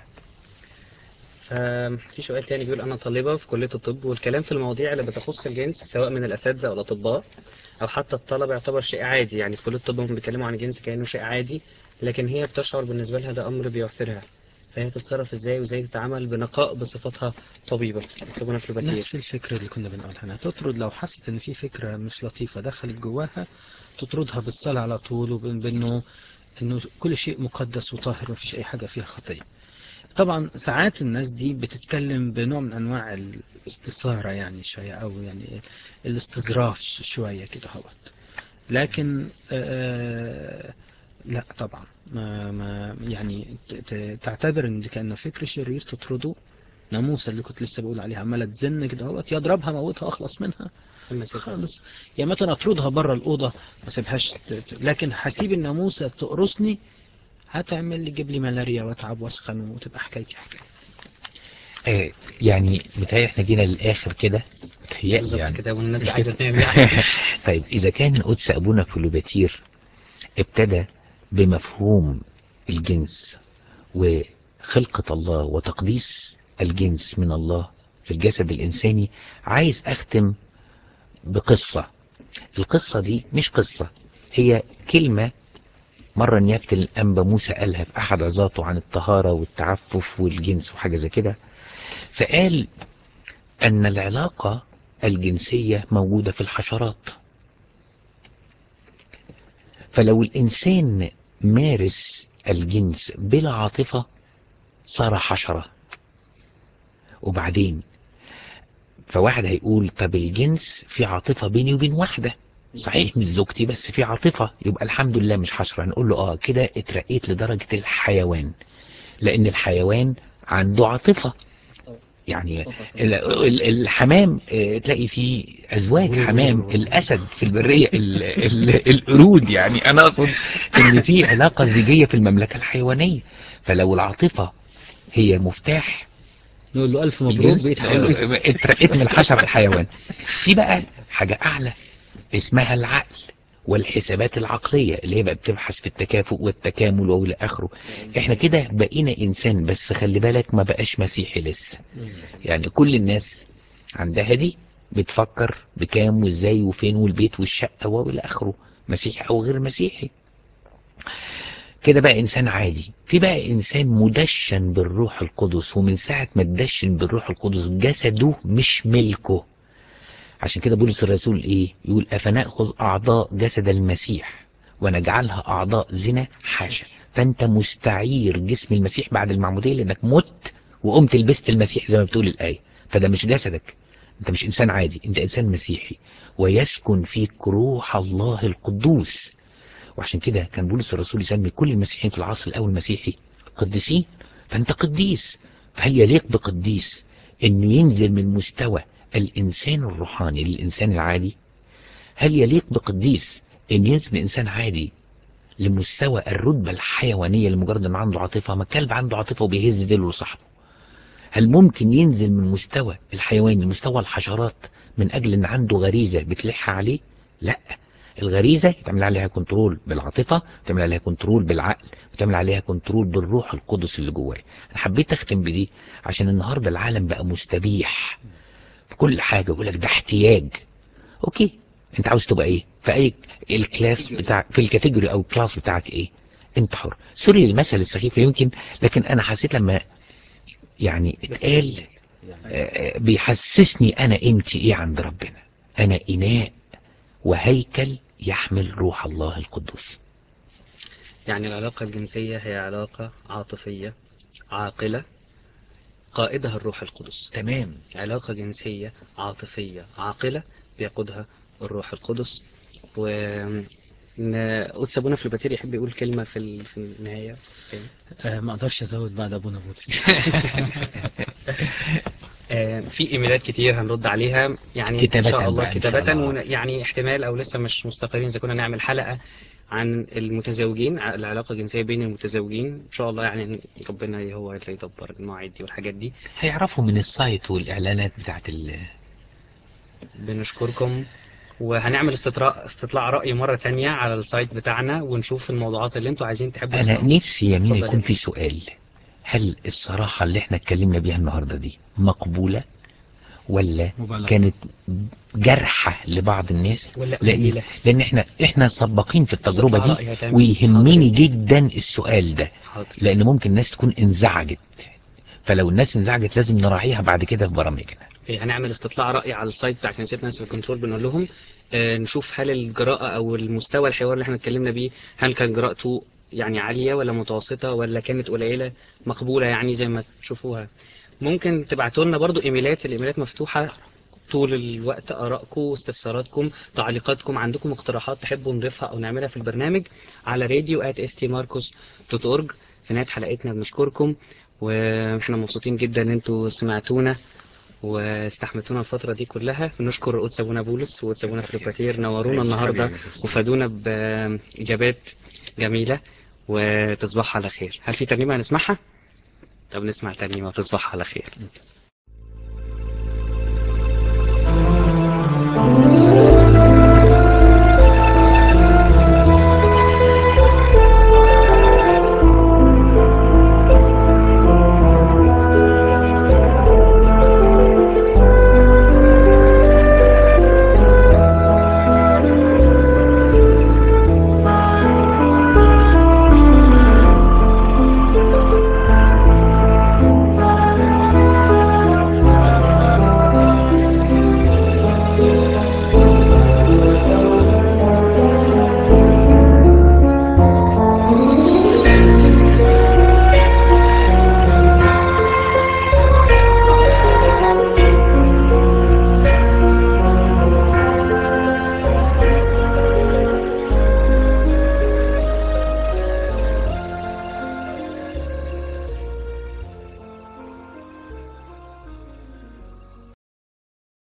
في سؤال تاني بيقول أنا طالبة في كلية الطب، والكلام في المواضيع اللي بتخص الجنس سواء من الأساتذة أو الأطباء أو حتى الطلبة يعتبر شيء عادي. يعني في كلية الطب هم بيتكلموا عن الجنس كأنه شيء عادي، لكن هي بتشعر بالنسبة لها ده أمر بيعثرها. فهي تتصرف إزاي وإزاي تتعامل بنقاء بصفتها طبيبة؟ سيبونا في البتير. نفس الفكرة اللي كنا بنقولها، انها تطرد لو حست ان في فكرة مش لطيفة دخلت جواها، تطردها بالصلاة على طول، وبانه انه كل شيء مقدس وطاهر ومفيش اي حاجة فيها خطية. طبعا ساعات الناس دي بتتكلم بنوع من انواع الاستثارة يعني شوية، او يعني الاستظراف شوية كده هوت. لكن لا طبعا ما يعني تعتبر ان كأنه فكر شرير تطرده. ناموسة اللي كنت لسه بقول عليها عمالة تزن كده اهوت، يا اضربها موتها اخلص منها خالص، يا مثلا اطردها بره الأوضة ما سيبهاش لكن هسيب الناموسة تقرصني، هتعمل لي جيب لي ملاريا واتعب واسخن وتبقى حكايتي حكاية. يعني متهيألي احنا جينا للآخر كده، بالظبط يعني كده، والناس عايزة تنام يعني. طيب إذا كان قدس أبونا فلوباتير ابتدى بمفهوم الجنس وخلقة الله وتقديس الجنس من الله في الجسد الإنساني، عايز أختم بقصة. القصة دي مش قصة، هي كلمة مرة نيافة الأنبا موسى قالها في أحد عظاته عن الطهارة والتعفف والجنس وحاجة زي كده، فقال أن العلاقة الجنسية موجودة في الحشرات. فلو الإنسان مارس الجنس بلا عاطفة صار حشرة. وبعدين فواحد هيقول طب الجنس في عاطفة بيني وبين واحدة، صحيح مش زوجتي بس في عاطفة، يبقى الحمد لله مش حشرة. هنقول له كده اترقيت لدرجة الحيوان، لأن الحيوان عنده عاطفة. يعني الحمام تلاقي فيه أزواج حمام، الأسد في البرية، القرود. يعني أنا أقصد إن في علاقة زيجية في المملكة الحيوانية. فلو العاطفة هي مفتاح نقول له ألف مبروك الجنس، بقيت حيوان. اترقيت من الحشرة الحيوان. في بقى حاجة أعلى اسمها العقل والحسابات العقلية، اللي هي بقى بتبحث في التكافؤ والتكامل والى اخره. احنا كده بقينا انسان، بس خلي بالك ما بقاش مسيحي لسه. يعني كل الناس عندها دي بتفكر بكام وازاي وفين والبيت والشقة والى اخره، مسيحي او غير مسيحي. كده بقى انسان عادي. في بقى انسان مدشن بالروح القدس، ومن ساعة ما تدشن بالروح القدس جسده مش ملكه. عشان كده بولس الرسول ايه يقول افنأخذ اعضاء جسد المسيح ونجعلها اعضاء زنا؟ حاشا. فانت مستعير جسم المسيح بعد المعمودية، لانك مت وقمت لبست المسيح زي ما بتقول الآية. فده مش جسدك، انت مش انسان عادي، انت انسان مسيحي، ويسكن فيك روح الله القدوس. وعشان كده كان بولس الرسول يسمي كل المسيحيين في العصر الاول مسيحي قديسين. فانت قديس. فهل يليق بقديس انه ينزل من مستوى الانسان الروحاني للانسان العادي؟ هل يليق بقديس ان ينزل من انسان عادي لمستوى الرتبة الحيوانية لمجرد ان عنده عاطفة؟ ما الكلب عنده عاطفة وبيهز ديله لصاحبه. هل ممكن ينزل من مستوى الحيوان لمستوى الحشرات من اجل ان عنده غريزة بتلح عليه؟ لا. الغريزة يتعمل عليها كنترول بالعاطفة، يتعمل عليها كنترول بالعقل، يتعمل عليها كنترول بالروح القدس اللي جواه. انا حبيت اختم بدي عشان النهاردة العالم بقى مستبيح في كل حاجة، يقول لك ده احتياج. اوكي، انت عاوز تبقى ايه في اي الكلاس بتاع في الكاتيجوري او الكلاس بتاعك ايه؟ انت حر. سوري المثل السخيف يمكن، لكن انا حسيت لما يعني اتقال بيحسسني انا قيمتي ايه عند ربنا. انا اناء وهيكل يحمل روح الله القدوس. يعني العلاقة الجنسية هي علاقة عاطفية عاقلة قائدها الروح القدس. تمام. علاقة جنسية عاطفية عاقلة بيقودها الروح القدس. و قدس أبونا فلوباتير يحب يقول كلمة في النهاية. ما اقدرش ازود بعد ابونا بولس. في ايميلات كتير هنرد عليها يعني ان كتابة شاء الله بقى إن شاء كتابة، الله. يعني احتمال او لسه مش مستقرين اذا كنا نعمل حلقة عن المتزوجين، العلاقة الجنسية بين المتزوجين ان شاء الله. يعني ربنا هو اللي يدبر المواعيد دي والحاجات دي. هيعرفوا من السايت والاعلانات بتاعت بنشكركم، وهنعمل استطلاع رأي مرة تانية على السايت بتاعنا ونشوف الموضوعات اللي انتوا عايزين تحبوا انا تسمعوها. نفسي يا مينا اتفضل يكون يا في سؤال: هل الصراحة اللي احنا اتكلمنا بيها النهاردة دي مقبولة ولا مبالغة. كانت جرحة لبعض الناس؟ ولا لان قليلة. لان احنا سباقين في التجربة استطلاع دي، رأي هتعمل. حاضر ويهمني يا جدا السؤال ده، حاضر. لان ممكن الناس تكون انزعجت. فلو الناس انزعجت لازم نراعيها بعد كده في برامجنا. هنعمل استطلاع رأي على السايت بتاع كنيسة ناس الكنترول. بنقول لهم نشوف هل الجراءة أو المستوى الحوار اللي احنا اتكلمنا بيه، هل كان جراءته يعني عالية ولا متوسطة ولا كانت قليلة مقبولة، يعني زي ما تشوفوها. ممكن تبعتوا لنا برضو إيميلات، الإيميلات مفتوحة طول الوقت. آرائكم واستفساراتكم تعليقاتكم، عندكم اقتراحات تحبوا نضيفها أو نعملها في البرنامج على radio@stmarcos.org. في نهاية حلقتنا بنشكركم، واحنا مبسوطين جدا ان انتوا سمعتونا واستحملتونا الفترة دي كلها. بنشكر قدس أبونا بولس وقدس أبونا فلوباتير، نورونا النهاردة وفادونا بإجابات جميلة. وتصبحوا على خير. هل في ترنيمة هنسمعها؟ طب نسمع ترنيمة وتصبحوا على خير.